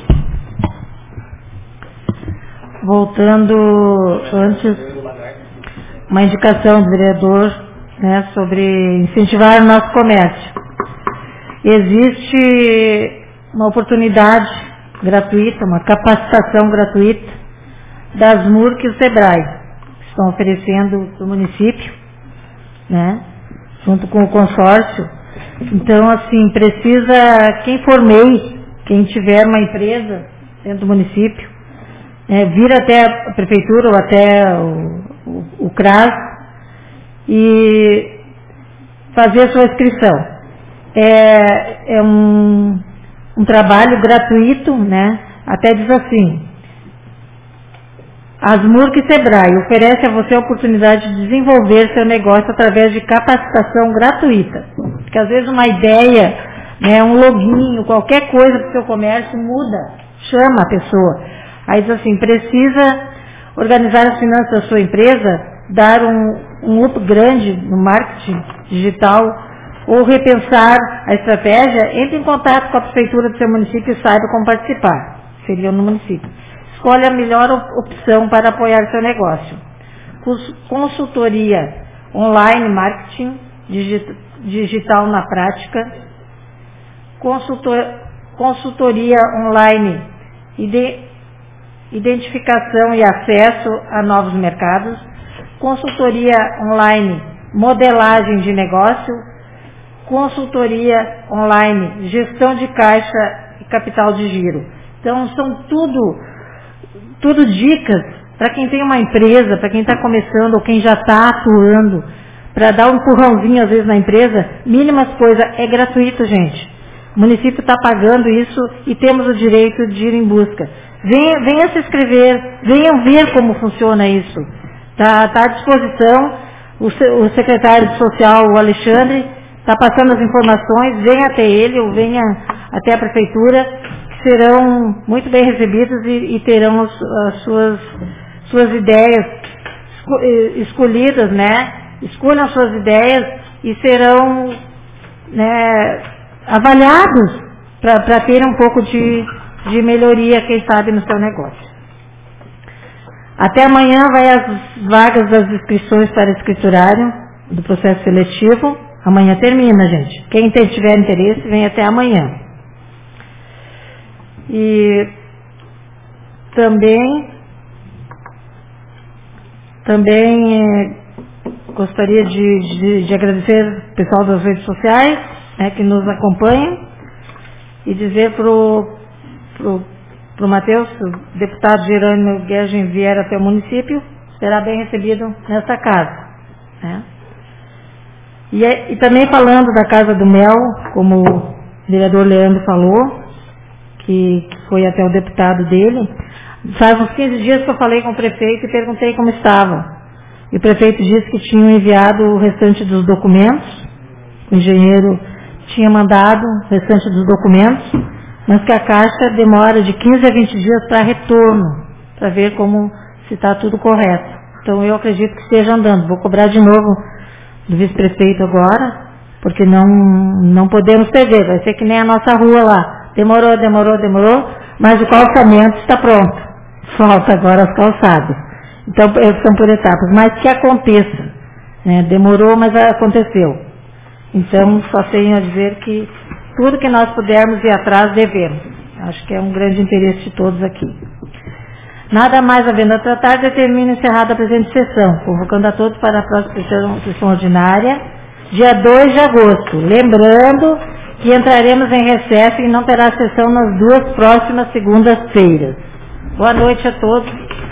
Voltando antes, uma indicação do vereador, né, sobre incentivar o nosso comércio. Existe uma oportunidade gratuita, uma capacitação gratuita das M U R C e o SEBRAE, que estão oferecendo para o município, né, junto com o consórcio. Então, assim, precisa, quem for M E I, quem tiver uma empresa dentro do município, é, vir até a prefeitura ou até o, o, o C R A S e fazer a sua inscrição. É, é um, um trabalho gratuito, né? Até diz assim, as M U R C e SEBRAE oferece a você a oportunidade de desenvolver seu negócio através de capacitação gratuita. Porque às vezes uma ideia, né, um login, qualquer coisa para o seu comércio muda, chama a pessoa. Aí diz assim, precisa organizar as finanças da sua empresa, dar um, um up grande no marketing digital ou repensar a estratégia, entre em contato com a prefeitura do seu município e saiba como participar. Seria no município. Escolhe a melhor opção para apoiar seu negócio. Consultoria online, marketing digital na prática. Consultor, consultoria online, ide, identificação e acesso a novos mercados. Consultoria online, modelagem de negócio. consultoria online, gestão de caixa e capital de giro. Então, são tudo, tudo dicas para quem tem uma empresa, para quem está começando ou quem já está atuando, para dar um empurrãozinho às vezes na empresa. Mínimas coisas, é gratuito, gente. O município está pagando isso e temos o direito de ir em busca. Venha, venha se inscrever, venham ver como funciona isso. Está tá à disposição, o, o secretário social, o Alexandre, está passando as informações, venha até ele ou venha até a prefeitura, que serão muito bem recebidos e, e terão as, as suas, suas ideias escolhidas, né? Escolham suas ideias e serão, né, avaliados para ter um pouco de, de melhoria, quem sabe, no seu negócio. Até amanhã vai as vagas das inscrições para escriturário do processo seletivo. Amanhã termina, gente. Quem tiver interesse, vem até amanhã. E também, também é, gostaria de, de, de agradecer o pessoal das redes sociais, né, que nos acompanham, e dizer para o Matheus, se o deputado Jerônimo Guergin vier até o município, será bem recebido nesta casa, né? E, e também falando da Casa do Mel, como o vereador Leandro falou, que, que foi até o deputado dele, faz uns quinze dias que eu falei com o prefeito e perguntei como estava. E o prefeito disse que tinham enviado o restante dos documentos, o engenheiro tinha mandado o restante dos documentos, mas que a Caixa demora de quinze a vinte dias para retorno, para ver como se está tudo correto. Então eu acredito que esteja andando. Vou cobrar de novo do vice-prefeito agora, porque não, não podemos perder, vai ser que nem a nossa rua lá. Demorou, demorou, demorou, mas o calçamento está pronto. Falta agora as calçadas. Então, são por etapas, mas que aconteça. Né? Demorou, mas aconteceu. Então, só tenho a dizer que tudo que nós pudermos ir atrás, devemos. Acho que é um grande interesse de todos aqui. Nada mais havendo a tratar, determino encerrada a presente sessão, convocando a todos para a próxima sessão, sessão ordinária, dia dois de agosto. Lembrando que entraremos em recesso e não terá sessão nas duas próximas segundas-feiras. Boa noite a todos.